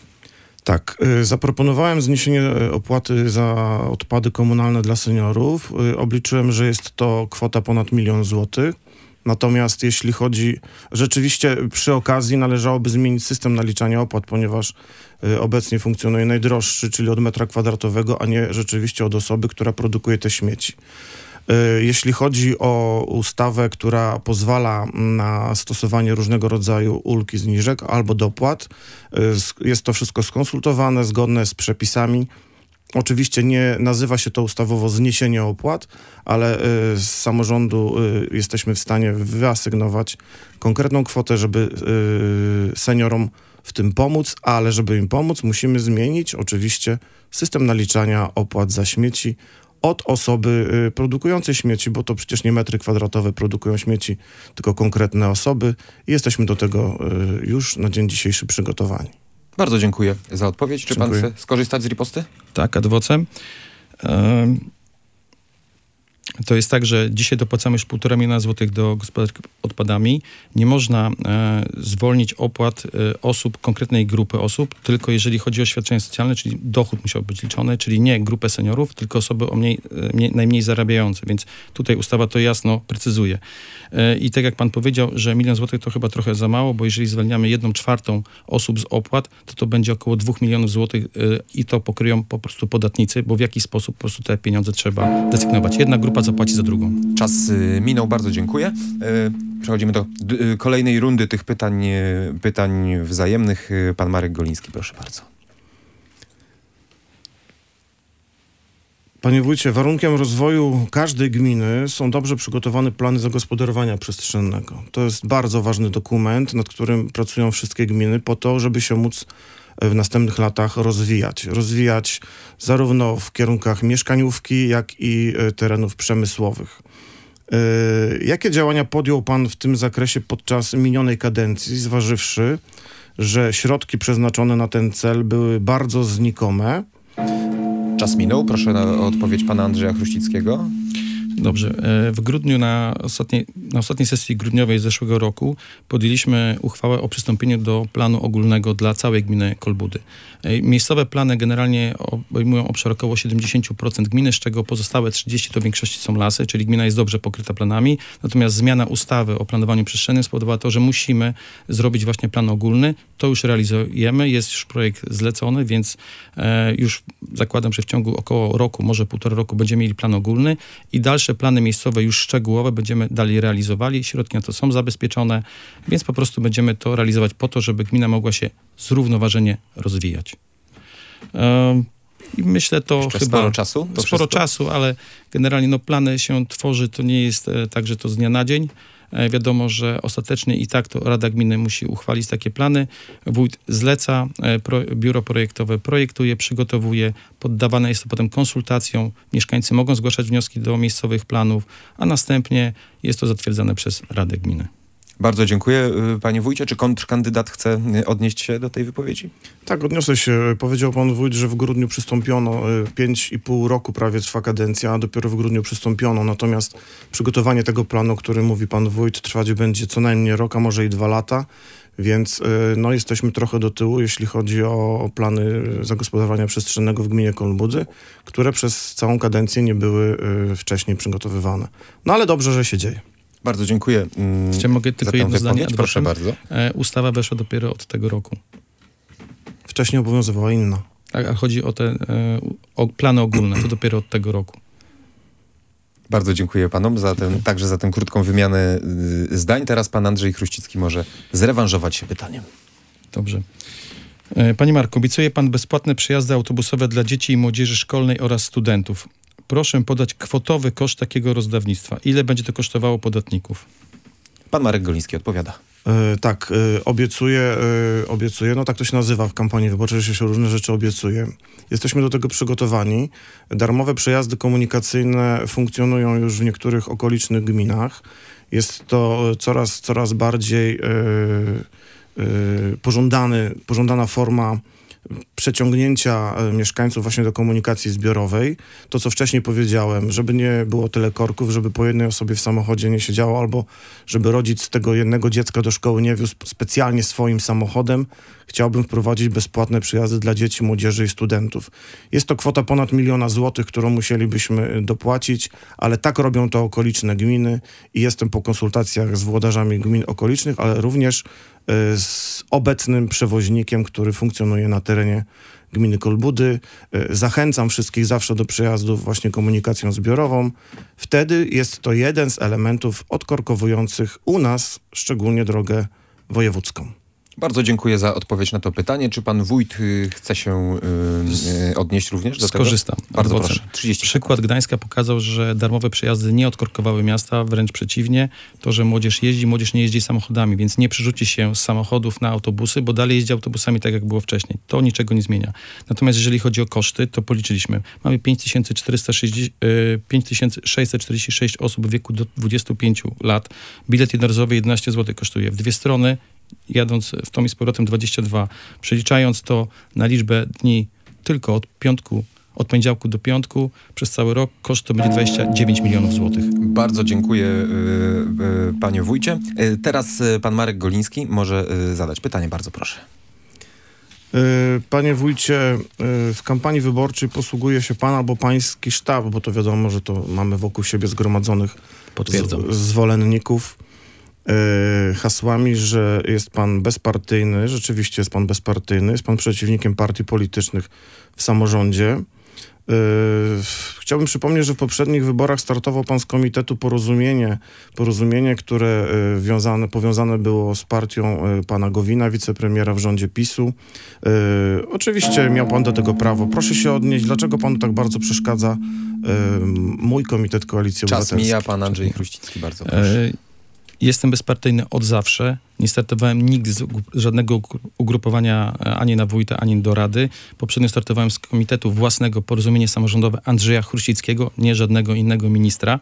Tak, y, zaproponowałem zniesienie opłaty za odpady komunalne dla seniorów. Y, obliczyłem, że jest to kwota ponad milion złotych. Natomiast jeśli chodzi, rzeczywiście przy okazji należałoby zmienić system naliczania opłat, ponieważ y, obecnie funkcjonuje najdroższy, czyli od metra kwadratowego, a nie rzeczywiście od osoby, która produkuje te śmieci. Jeśli chodzi o ustawę, która pozwala na stosowanie różnego rodzaju ulg i zniżek albo dopłat, jest to wszystko skonsultowane, zgodne z przepisami. Oczywiście nie nazywa się to ustawowo zniesienie opłat, ale z samorządu jesteśmy w stanie wyasygnować konkretną kwotę, żeby seniorom w tym pomóc, ale żeby im pomóc, musimy zmienić oczywiście system naliczania opłat za śmieci od osoby y, produkującej śmieci, bo to przecież nie metry kwadratowe produkują śmieci, tylko konkretne osoby i jesteśmy do tego y, już na dzień dzisiejszy przygotowani. Bardzo dziękuję za odpowiedź. Czy dziękuję. pan chce skorzystać z riposty? Tak, adwocem. Um, To jest tak, że dzisiaj dopłacamy już półtora miliona złotych do gospodarki odpadami. Nie można e, zwolnić opłat e, osób, konkretnej grupy osób, tylko jeżeli chodzi o świadczenia socjalne, czyli dochód musiał być liczony, czyli nie grupę seniorów, tylko osoby o mniej, mniej, najmniej zarabiające. Więc tutaj ustawa to jasno precyzuje. E, I tak jak pan powiedział, że milion złotych to chyba trochę za mało, bo jeżeli zwalniamy jedną czwartą osób z opłat, to to będzie około dwóch milionów złotych e, i to pokryją po prostu podatnicy, bo w jakiś sposób po prostu te pieniądze trzeba desygnować. Jedna grupa zapłaci za drugą. Czas y, minął, bardzo dziękuję. Y, przechodzimy do y, kolejnej rundy tych pytań, y, pytań wzajemnych. Y, pan Marek Goliński, proszę bardzo. Panie wójcie, warunkiem rozwoju każdej gminy są dobrze przygotowane plany zagospodarowania przestrzennego. To jest bardzo ważny dokument, nad którym pracują wszystkie gminy po to, żeby się móc w następnych latach rozwijać. Rozwijać zarówno w kierunkach mieszkaniówki, jak i terenów przemysłowych. Yy, jakie działania podjął pan w tym zakresie podczas minionej kadencji, zważywszy, że środki przeznaczone na ten cel były bardzo znikome? Czas minął. Proszę na, o odpowiedź pana Andrzeja Chruścickiego. Dobrze. W grudniu, na ostatniej, na ostatniej sesji grudniowej zeszłego roku podjęliśmy uchwałę o przystąpieniu do planu ogólnego dla całej gminy Kolbudy. Miejscowe plany generalnie obejmują obszar około siedemdziesiąt procent gminy, z czego pozostałe trzydzieści procent to w większości są lasy, czyli gmina jest dobrze pokryta planami. Natomiast zmiana ustawy o planowaniu przestrzennym spowodowała to, że musimy zrobić właśnie plan ogólny. To już realizujemy, jest już projekt zlecony, więc e, już zakładam, że w ciągu około roku, może półtora roku będziemy mieli plan ogólny i dalsze plany miejscowe już szczegółowe będziemy dalej realizowali. Środki na to są zabezpieczone, więc po prostu będziemy to realizować po to, żeby gmina mogła się zrównoważenie rozwijać. E, I myślę to Jeszcze chyba... Sporo czasu? To sporo wszystko? czasu, ale generalnie no, plany się tworzy, to nie jest e, tak, że to z dnia na dzień. E, wiadomo, że ostatecznie i tak to Rada Gminy musi uchwalić takie plany. Wójt zleca, e, pro, biuro projektowe projektuje, przygotowuje, poddawane jest to potem konsultacjom. Mieszkańcy mogą zgłaszać wnioski do miejscowych planów, a następnie jest to zatwierdzane przez Radę Gminy. Bardzo dziękuję. Panie wójcie, czy kontrkandydat chce odnieść się do tej wypowiedzi? Tak, odniosę się. Powiedział pan wójt, że w grudniu przystąpiono. Pięć i pół roku prawie trwa kadencja, a dopiero w grudniu przystąpiono. Natomiast przygotowanie tego planu, o którym mówi pan wójt, trwać będzie co najmniej rok, a może i dwa lata. Więc no, jesteśmy trochę do tyłu, jeśli chodzi o plany zagospodarowania przestrzennego w gminie Kolbudy, które przez całą kadencję nie były wcześniej przygotowywane. No ale dobrze, że się dzieje. Bardzo dziękuję. Mm, Czy mogę tylko jedno zdanie? Proszę bardzo. E, ustawa weszła dopiero od tego roku. Wcześniej obowiązywała inna. Tak, a chodzi o te e, o plany ogólne, to dopiero od tego roku. Bardzo dziękuję panom za ten, także za tę krótką wymianę y, zdań. Teraz pan Andrzej Chruścicki może zrewanżować się pytaniem. Dobrze. E, Panie Marku, obiecuje pan bezpłatne przejazdy autobusowe dla dzieci i młodzieży szkolnej oraz studentów. Proszę podać kwotowy koszt takiego rozdawnictwa. Ile będzie to kosztowało podatników? Pan Marek Goliński odpowiada. E, tak, e, obiecuję, e, obiecuję, no tak to się nazywa w kampanii wyborczej, że się różne rzeczy obiecuje. Jesteśmy do tego przygotowani. Darmowe przejazdy komunikacyjne funkcjonują już w niektórych okolicznych gminach. Jest to coraz, coraz bardziej e, e, pożądany, pożądana forma przeciągnięcia mieszkańców właśnie do komunikacji zbiorowej. To, co wcześniej powiedziałem, żeby nie było tyle korków, żeby po jednej osobie w samochodzie nie siedziało, albo żeby rodzic tego jednego dziecka do szkoły nie wiózł specjalnie swoim samochodem. Chciałbym wprowadzić bezpłatne przyjazdy dla dzieci, młodzieży i studentów. Jest to kwota ponad miliona złotych, którą musielibyśmy dopłacić, ale tak robią to okoliczne gminy i jestem po konsultacjach z włodarzami gmin okolicznych, ale również z obecnym przewoźnikiem, który funkcjonuje na terenie gminy Kolbudy. Zachęcam wszystkich zawsze do przejazdów właśnie komunikacją zbiorową. Wtedy jest to jeden z elementów odkorkowujących u nas szczególnie drogę wojewódzką. Bardzo dziękuję za odpowiedź na to pytanie. Czy pan wójt y, chce się y, y, odnieść również do Skorzystam. tego? Bardzo proszę. trzydzieści Przykład Gdańska pokazał, że darmowe przejazdy nie odkorkowały miasta, wręcz przeciwnie. To, że młodzież jeździ, młodzież nie jeździ samochodami, więc nie przerzuci się z samochodów na autobusy, bo dalej jeździ autobusami tak, jak było wcześniej. To niczego nie zmienia. Natomiast jeżeli chodzi o koszty, to policzyliśmy. Mamy pięć tysięcy sześćset czterdzieści sześć osób w wieku do dwudziestu pięciu lat. Bilet jednorazowy jedenaście złotych kosztuje. W dwie strony jadąc w tom i z powrotem dwadzieścia dwa, przeliczając to na liczbę dni tylko od piątku od poniedziałku do piątku przez cały rok. Koszt to będzie dwadzieścia dziewięć milionów złotych. Bardzo dziękuję y, y, panie wójcie. Y, teraz y, pan Marek Goliński może y, zadać pytanie, bardzo proszę. Panie wójcie, w kampanii wyborczej posługuje się pan albo pański sztab, bo to wiadomo, że to mamy wokół siebie zgromadzonych z, zwolenników, hasłami, że jest pan bezpartyjny. Rzeczywiście jest pan bezpartyjny, jest pan przeciwnikiem partii politycznych w samorządzie. Chciałbym przypomnieć, że w poprzednich wyborach startował pan z Komitetu Porozumienie, porozumienie, które wiązane, powiązane było z partią pana Gowina, wicepremiera w rządzie PiSu. Oczywiście miał pan do tego prawo. Proszę się odnieść, dlaczego panu tak bardzo przeszkadza mój Komitet Koalicji Obywatelskiej? Czas mija, pan Andrzej Chruścicki, bardzo proszę. Jestem bezpartyjny od zawsze. Nie startowałem nigdy z żadnego ugrupowania ani na wójta, ani do rady. Poprzednio startowałem z komitetu własnego Porozumienie Samorządowe Andrzeja Chruścickiego, nie żadnego innego ministra.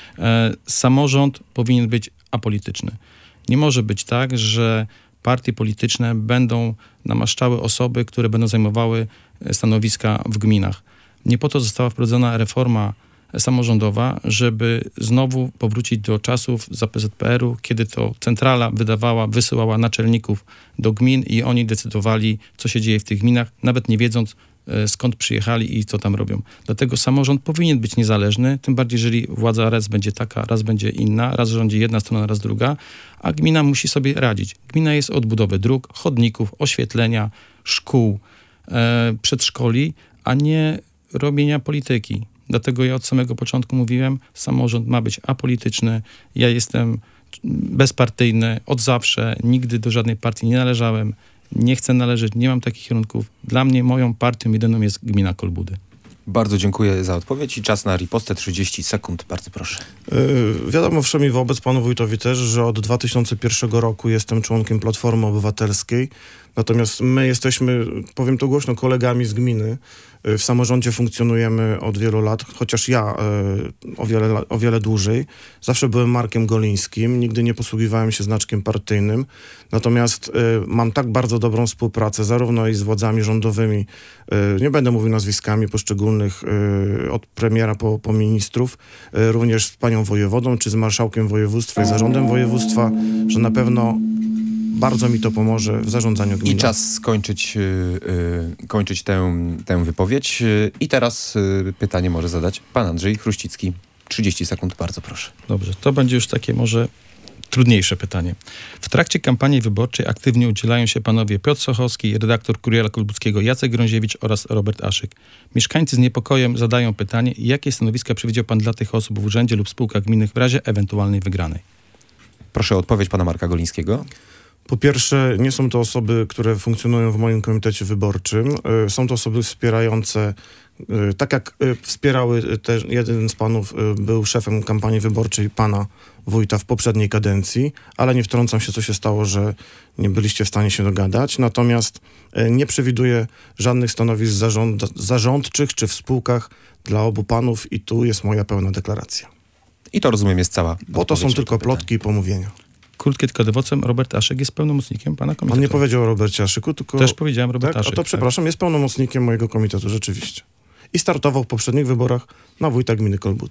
E, samorząd powinien być apolityczny. Nie może być tak, że partie polityczne będą namaszczały osoby, które będą zajmowały stanowiska w gminach. Nie po to została wprowadzona reforma samorządowa, żeby znowu powrócić do czasów za P Z P R u, kiedy to centrala wydawała, wysyłała naczelników do gmin i oni decydowali, co się dzieje w tych gminach, nawet nie wiedząc, skąd przyjechali i co tam robią. Dlatego samorząd powinien być niezależny, tym bardziej, jeżeli władza raz będzie taka, raz będzie inna, raz rządzi jedna strona, raz druga, a gmina musi sobie radzić. Gmina jest od budowy dróg, chodników, oświetlenia, szkół, e, przedszkoli, a nie robienia polityki. Dlatego ja od samego początku mówiłem, samorząd ma być apolityczny. Ja jestem bezpartyjny od zawsze, nigdy do żadnej partii nie należałem, nie chcę należeć, nie mam takich kierunków. Dla mnie moją partią jedyną jest gmina Kolbudy. Bardzo dziękuję za odpowiedź i czas na ripostę trzydzieści sekund. Bardzo proszę. Yy, wiadomo wszemi wobec panu wójtowi też, że od dwa tysiące pierwszego roku jestem członkiem Platformy Obywatelskiej. Natomiast my jesteśmy, powiem to głośno, kolegami z gminy. W samorządzie funkcjonujemy od wielu lat, chociaż ja y, o, wiele, o wiele dłużej. Zawsze byłem Markiem Golińskim, nigdy nie posługiwałem się znaczkiem partyjnym. Natomiast y, mam tak bardzo dobrą współpracę, zarówno i z władzami rządowymi, y, nie będę mówił nazwiskami poszczególnych, y, od premiera po, po ministrów, y, również z panią wojewodą, czy z marszałkiem województwa i zarządem województwa, że na pewno bardzo mi to pomoże w zarządzaniu gminą. I czas skończyć, yy, yy, kończyć tę, tę wypowiedź. Yy, I teraz yy, pytanie może zadać pan Andrzej Chruścicki. trzydzieści sekund, bardzo proszę. Dobrze, to będzie już takie może trudniejsze pytanie. W trakcie kampanii wyborczej aktywnie udzielają się panowie Piotr Sochowski, redaktor Kuriera Kolbudzkiego Jacek Grąziewicz oraz Robert Aszyk. Mieszkańcy z niepokojem zadają pytanie, jakie stanowiska przewidział pan dla tych osób w urzędzie lub spółkach gminnych w razie ewentualnej wygranej? Proszę o odpowiedź pana Marka Golińskiego. Po pierwsze, nie są to osoby, które funkcjonują w moim komitecie wyborczym. Są to osoby wspierające, tak jak wspierały też jeden z panów, był szefem kampanii wyborczej pana wójta w poprzedniej kadencji, ale nie wtrącam się, co się stało, że nie byliście w stanie się dogadać. Natomiast nie przewiduję żadnych stanowisk zarząd, zarządczych czy w spółkach dla obu panów i tu jest moja pełna deklaracja. I to, rozumiem, jest cała Bo to są tylko plotki i pomówienia. Krótkie tylko dowodem, Robert Aszyk jest pełnomocnikiem pana komitetu. Pan nie powiedział o Robercie Aszyku, tylko... Też powiedziałem Robert tak? Aszyk. O to przepraszam, jest pełnomocnikiem mojego komitetu, rzeczywiście. I startował w poprzednich wyborach na wójta gminy Kolbudy.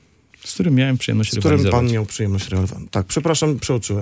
Z którym miałem przyjemność rywalizować. Z którym pan miał przyjemność rywalizować. Tak, przepraszam, przeoczyłem.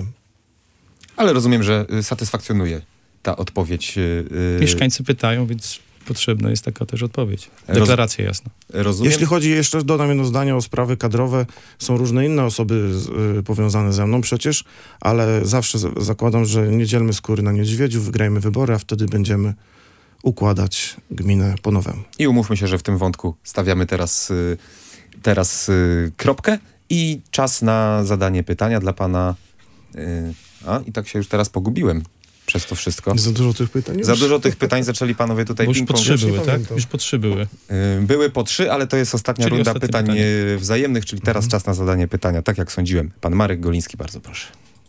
Ale rozumiem, że satysfakcjonuje ta odpowiedź. Yy... Mieszkańcy pytają, więc potrzebna jest taka też odpowiedź. Deklaracja Roz... jasna. Rozumiem. Jeśli chodzi, jeszcze dodam jedno zdanie o sprawy kadrowe, są różne inne osoby y, powiązane ze mną przecież, ale zawsze z, zakładam, że nie dzielmy skóry na niedźwiedziu, wygrajmy wybory, a wtedy będziemy układać gminę po nowemu. I umówmy się, że w tym wątku stawiamy teraz, y, teraz y, kropkę i czas na zadanie pytania dla pana... Y, a, i tak się już teraz pogubiłem przez to wszystko. Za dużo tych pytań? Już? Za dużo tych pytań zaczęli panowie tutaj Bo już po trzy były, tak? pamiętam. Już po trzy były. Yy, były po trzy, ale to jest ostatnia Czyli runda ostatnie pytań pytanie. yy, wzajemnych, czyli teraz Mhm. czas na zadanie pytania, tak jak sądziłem. Pan Marek Goliński, bardzo proszę.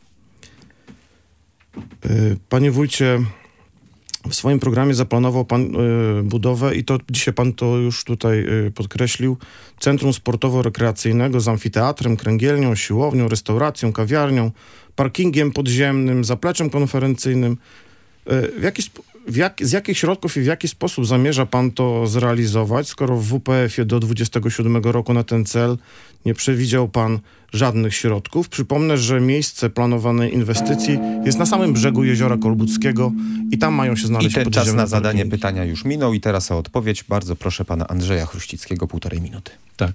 Panie wójcie, w swoim programie zaplanował pan y, budowę i to dzisiaj pan to już tutaj y, podkreślił, centrum sportowo-rekreacyjnego z amfiteatrem, kręgielnią, siłownią, restauracją, kawiarnią, parkingiem podziemnym, zapleczem konferencyjnym. Y, w, jaki sp- w jak, z jakich środków i w jaki sposób zamierza pan to zrealizować, skoro w W P F-ie do dwudziestego siódmego roku na ten cel nie przewidział pan żadnych środków? Przypomnę, że miejsce planowanej inwestycji jest na samym brzegu Jeziora Kolbudzkiego i tam mają się znaleźć I ten czas podziemne na zadanie parkingi. pytania już minął i teraz o odpowiedź bardzo proszę pana Andrzeja Chruścickiego, półtorej minuty. Tak.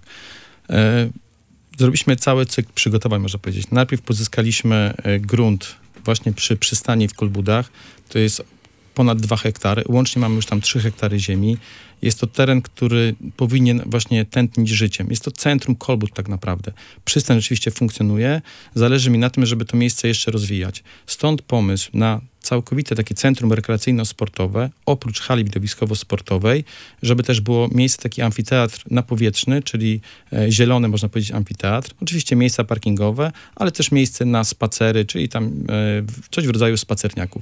E, zrobiliśmy cały cykl przygotowań, można powiedzieć. Najpierw pozyskaliśmy e, grunt właśnie przy przystani w Kolbudach. To jest ponad dwa hektary. Łącznie mamy już tam trzy hektary ziemi. Jest to teren, który powinien właśnie tętnić życiem. Jest to centrum Kolbud tak naprawdę. Przystań oczywiście funkcjonuje. Zależy mi na tym, żeby to miejsce jeszcze rozwijać. Stąd pomysł na całkowite takie centrum rekreacyjno-sportowe, oprócz hali widowiskowo-sportowej, żeby też było miejsce, taki amfiteatr napowietrzny, czyli e, zielony, można powiedzieć, amfiteatr. Oczywiście miejsca parkingowe, ale też miejsce na spacery, czyli tam e, coś w rodzaju spacerniaków.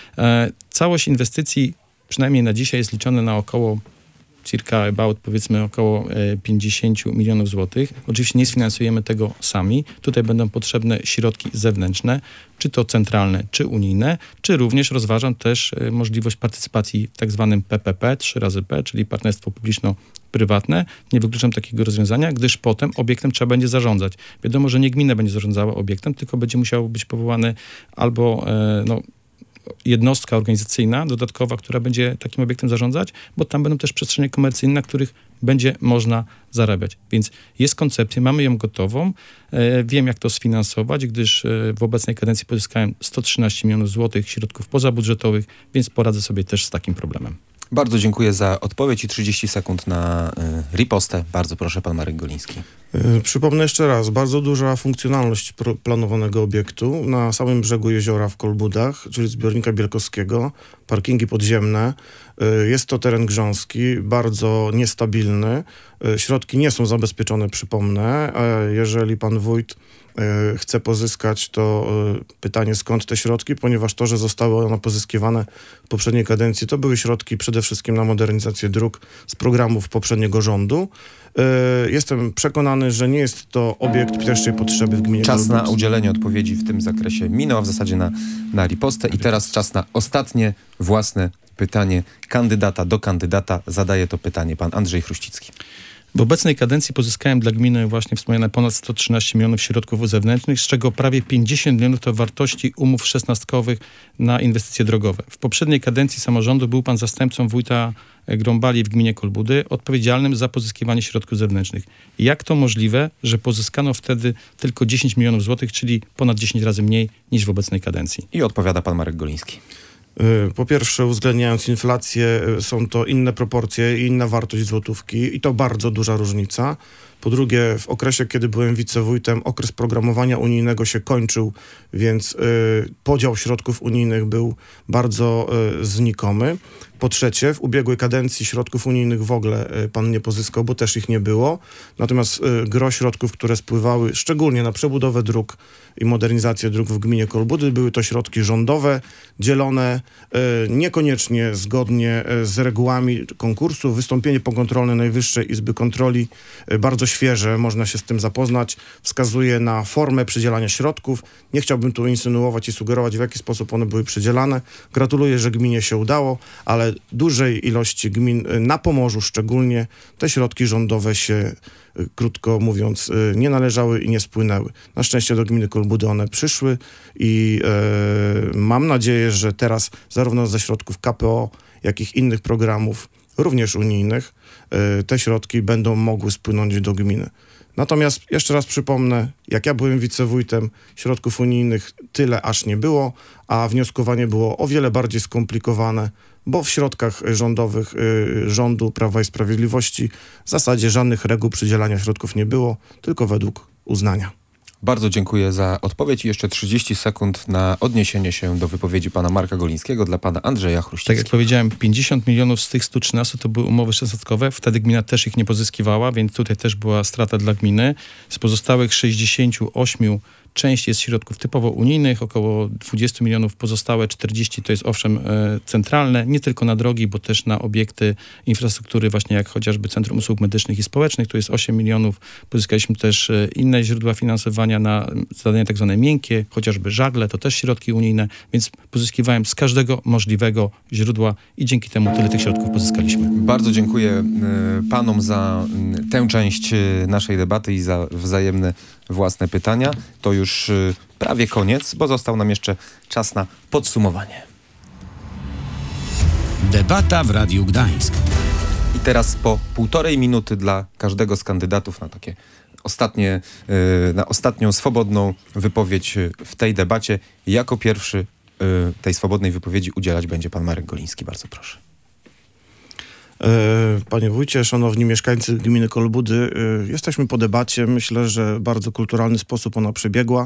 E, całość inwestycji, przynajmniej na dzisiaj, jest liczona na około circa about, powiedzmy, około pięćdziesiąt milionów złotych. Oczywiście nie sfinansujemy tego sami. Tutaj będą potrzebne środki zewnętrzne, czy to centralne, czy unijne, czy również rozważam też możliwość partycypacji w tak zwanym P P P, trzy razy P, czyli partnerstwo publiczno-prywatne. Nie wykluczam takiego rozwiązania, gdyż potem obiektem trzeba będzie zarządzać. Wiadomo, że nie gmina będzie zarządzała obiektem, tylko będzie musiał być powołany albo e, no, jednostka organizacyjna dodatkowa, która będzie takim obiektem zarządzać, bo tam będą też przestrzenie komercyjne, na których będzie można zarabiać. Więc jest koncepcja, mamy ją gotową, e, wiem jak to sfinansować, gdyż e, w obecnej kadencji pozyskałem sto trzynaście milionów złotych środków pozabudżetowych, więc poradzę sobie też z takim problemem. Bardzo dziękuję za odpowiedź i trzydzieści sekund na y, ripostę. Bardzo proszę, pan Marek Goliński. Yy, przypomnę jeszcze raz, bardzo duża funkcjonalność pro- planowanego obiektu na samym brzegu jeziora w Kolbudach, czyli zbiornika Bielkowskiego, parkingi podziemne. Yy, jest to teren grząski, bardzo niestabilny. Yy, środki nie są zabezpieczone, przypomnę. Yy, jeżeli pan wójt yy, chce pozyskać, to yy, pytanie, skąd te środki, ponieważ to, że zostały one pozyskiwane w poprzedniej kadencji, to były środki przede wszystkim na modernizację dróg z programów poprzedniego rządu. Jestem przekonany, że nie jest to obiekt pierwszej potrzeby w gminie Czas Kolbud. na udzielenie odpowiedzi w tym zakresie minął, a w zasadzie na, na ripostę. I teraz czas na ostatnie własne pytanie kandydata do kandydata. Zadaje to pytanie pan Andrzej Chruścicki. W obecnej kadencji pozyskałem dla gminy właśnie wspomniane ponad sto trzynaście milionów środków zewnętrznych, z czego prawie pięćdziesiąt milionów to wartości umów szesnastkowych na inwestycje drogowe. W poprzedniej kadencji samorządu był pan zastępcą wójta Grąbali w gminie Kolbudy, odpowiedzialnym za pozyskiwanie środków zewnętrznych. Jak to możliwe, że pozyskano wtedy tylko dziesięć milionów złotych, czyli ponad dziesięć razy mniej niż w obecnej kadencji? I odpowiada pan Marek Goliński. Po pierwsze, uwzględniając inflację, są to inne proporcje i inna wartość złotówki i to bardzo duża różnica. Po drugie, w okresie, kiedy byłem wicewójtem, okres programowania unijnego się kończył, więc y, podział środków unijnych był bardzo y, znikomy. Po trzecie, w ubiegłej kadencji środków unijnych w ogóle y, pan nie pozyskał, bo też ich nie było. Natomiast y, gro środków, które spływały, szczególnie na przebudowę dróg i modernizację dróg w gminie Kolbudy, były to środki rządowe, dzielone y, niekoniecznie zgodnie y, z regułami konkursu. Wystąpienie pokontrolne Najwyższej Izby Kontroli y, bardzo świeże, można się z tym zapoznać, wskazuje na formę przydzielania środków. Nie chciałbym tu insynuować i sugerować, w jaki sposób one były przydzielane. Gratuluję, że gminie się udało, ale dużej ilości gmin, na Pomorzu szczególnie, te środki rządowe się, krótko mówiąc, nie należały i nie spłynęły. Na szczęście do gminy Kolbudy one przyszły i e, mam nadzieję, że teraz zarówno ze środków K P O, jak i innych programów, również unijnych, te środki będą mogły spłynąć do gminy. Natomiast jeszcze raz przypomnę, jak ja byłem wicewójtem, środków unijnych tyle aż nie było, a wnioskowanie było o wiele bardziej skomplikowane, bo w środkach rządowych y, rządu Prawa i Sprawiedliwości w zasadzie żadnych reguł przydzielania środków nie było, tylko według uznania. Bardzo dziękuję za odpowiedź i jeszcze trzydzieści sekund na odniesienie się do wypowiedzi pana Marka Golińskiego dla pana Andrzeja Chruścickiego. Tak jak powiedziałem, pięćdziesiąt milionów z tych stu trzynastu to były umowy szesnastkowe. Wtedy gmina też ich nie pozyskiwała, więc tutaj też była strata dla gminy. Z pozostałych sześćdziesięciu ośmiu Część jest środków typowo unijnych, około dwadzieścia milionów, pozostałe czterdzieści to jest owszem e, centralne, nie tylko na drogi, bo też na obiekty infrastruktury, właśnie jak chociażby Centrum Usług Medycznych i Społecznych, to jest osiem milionów. Pozyskaliśmy też e, inne źródła finansowania na zadania tak zwane miękkie, chociażby żagle, to też środki unijne, więc pozyskiwałem z każdego możliwego źródła i dzięki temu tyle tych środków pozyskaliśmy. Bardzo dziękuję y, panom za y, tę część y, naszej debaty i za wzajemne własne pytania. To już y, prawie koniec, bo został nam jeszcze czas na podsumowanie. Debata w Radiu Gdańsk. I teraz po półtorej minuty dla każdego z kandydatów na takie ostatnie, y, na ostatnią swobodną wypowiedź w tej debacie. Jako pierwszy y, tej swobodnej wypowiedzi udzielać będzie pan Marek Goliński. Bardzo proszę. Panie wójcie, szanowni mieszkańcy gminy Kolbudy, jesteśmy po debacie. Myślę, że w bardzo kulturalny sposób ona przebiegła.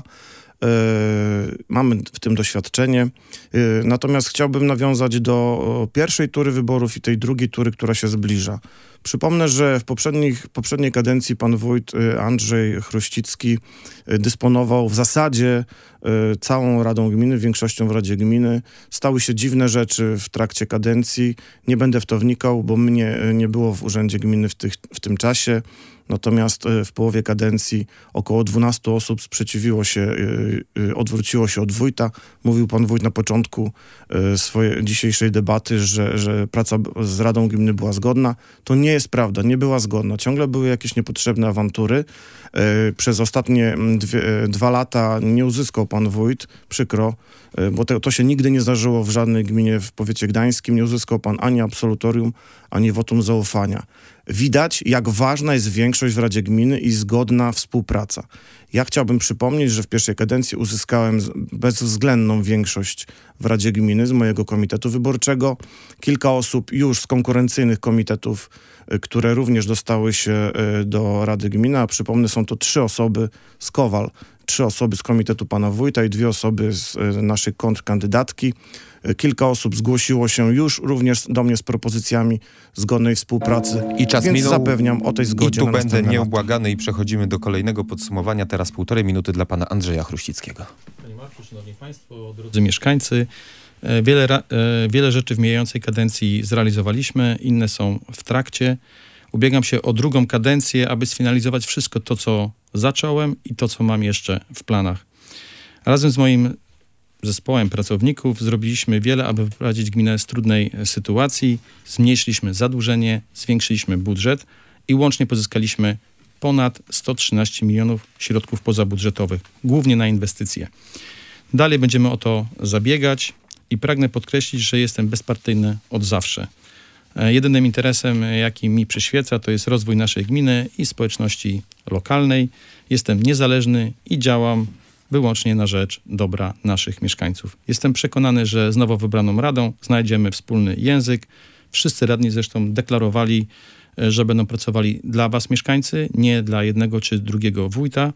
Mamy w tym doświadczenie. Natomiast chciałbym nawiązać do pierwszej tury wyborów i tej drugiej tury, która się zbliża. Przypomnę, że w poprzednich, poprzedniej kadencji pan wójt Andrzej Chruścicki dysponował w zasadzie całą Radą Gminy, większością w Radzie Gminy. Stały się dziwne rzeczy w trakcie kadencji. Nie będę w to wnikał, bo mnie nie było w Urzędzie Gminy w, tych, w tym czasie. Natomiast w połowie kadencji około dwanaście osób sprzeciwiło się, odwróciło się od wójta. Mówił pan wójt na początku swojej dzisiejszej debaty, że, że praca z Radą Gminy była zgodna. To nie jest prawda, nie była zgodna. Ciągle były jakieś niepotrzebne awantury. Przez ostatnie dwie, dwa lata nie uzyskał pan wójt, przykro, bo to, to się nigdy nie zdarzyło w żadnej gminie w powiecie gdańskim. Nie uzyskał pan ani absolutorium, ani wotum zaufania. Widać, jak ważna jest większość w Radzie Gminy i zgodna współpraca. Ja chciałbym przypomnieć, że w pierwszej kadencji uzyskałem bezwzględną większość w Radzie Gminy z mojego komitetu wyborczego. Kilka osób już z konkurencyjnych komitetów, które również dostały się do Rady Gminy, a przypomnę, są to trzy osoby z Kowal, trzy osoby z komitetu pana wójta i dwie osoby z naszej kontrkandydatki. Kilka osób zgłosiło się już również do mnie z propozycjami zgodnej współpracy, I czas więc minął. zapewniam o tej zgodzie. I tu na będę następne nieubłagany i przechodzimy do kolejnego podsumowania. Teraz półtorej minuty dla pana Andrzeja Chruścickiego. Panie Marku, szanowni państwo, drodzy mieszkańcy, wiele, ra- wiele rzeczy w mijającej kadencji zrealizowaliśmy, inne są w trakcie. Ubiegam się o drugą kadencję, aby sfinalizować wszystko to, co zacząłem i to, co mam jeszcze w planach. Razem z moim zespołem pracowników zrobiliśmy wiele, aby wyprowadzić gminę z trudnej sytuacji. Zmniejszyliśmy zadłużenie, zwiększyliśmy budżet i łącznie pozyskaliśmy ponad sto trzynaście milionów środków pozabudżetowych, głównie na inwestycje. Dalej będziemy o to zabiegać i pragnę podkreślić, że jestem bezpartyjny od zawsze. Jedynym interesem, jaki mi przyświeca, to jest rozwój naszej gminy i społeczności lokalnej. Jestem niezależny i działam wyłącznie na rzecz dobra naszych mieszkańców. Jestem przekonany, że z nowo wybraną radą znajdziemy wspólny język. Wszyscy radni zresztą deklarowali, że będą pracowali dla was, mieszkańcy, nie dla jednego czy drugiego wójta.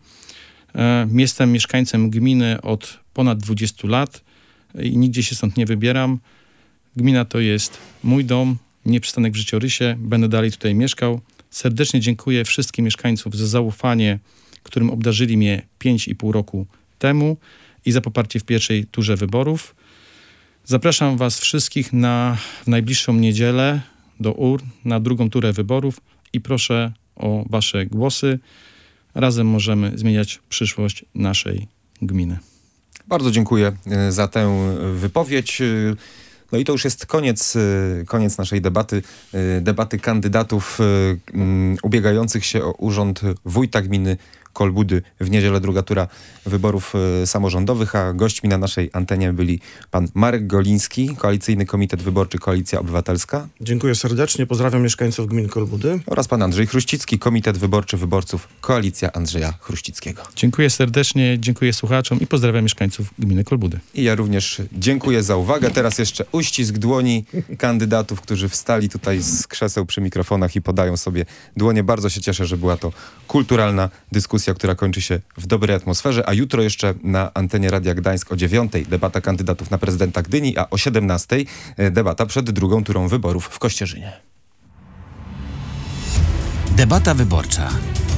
Jestem mieszkańcem gminy od ponad dwudziestu lat i nigdzie się stąd nie wybieram. Gmina to jest mój dom, nie przystanek w życiorysie. Będę dalej tutaj mieszkał. Serdecznie dziękuję wszystkim mieszkańcom za zaufanie, którym obdarzyli mnie pięć i pół roku temu i za poparcie w pierwszej turze wyborów. Zapraszam was wszystkich na w najbliższą niedzielę do urn na drugą turę wyborów i proszę o wasze głosy. Razem możemy zmieniać przyszłość naszej gminy. Bardzo dziękuję za tę wypowiedź. No i to już jest koniec, koniec naszej debaty, debaty kandydatów ubiegających się o urząd wójta gminy Kolbudy. W niedzielę druga tura wyborów samorządowych, a gośćmi na naszej antenie byli pan Marek Goliński, Koalicyjny Komitet Wyborczy Koalicja Obywatelska. Dziękuję serdecznie, pozdrawiam mieszkańców gminy Kolbudy. Oraz pan Andrzej Chruścicki, Komitet Wyborczy Wyborców Koalicja Andrzeja Chruścickiego. Dziękuję serdecznie, dziękuję słuchaczom i pozdrawiam mieszkańców gminy Kolbudy. I ja również dziękuję za uwagę. Teraz jeszcze uścisk dłoni kandydatów, którzy wstali tutaj z krzeseł przy mikrofonach i podają sobie dłonie. Bardzo się cieszę, że była to kulturalna dyskusja, która kończy się w dobrej atmosferze, a jutro jeszcze na antenie Radia Gdańsk o dziewiątej debata kandydatów na prezydenta Gdyni, a o siedemnastej debata przed drugą turą wyborów w Kościerzynie. Debata wyborcza.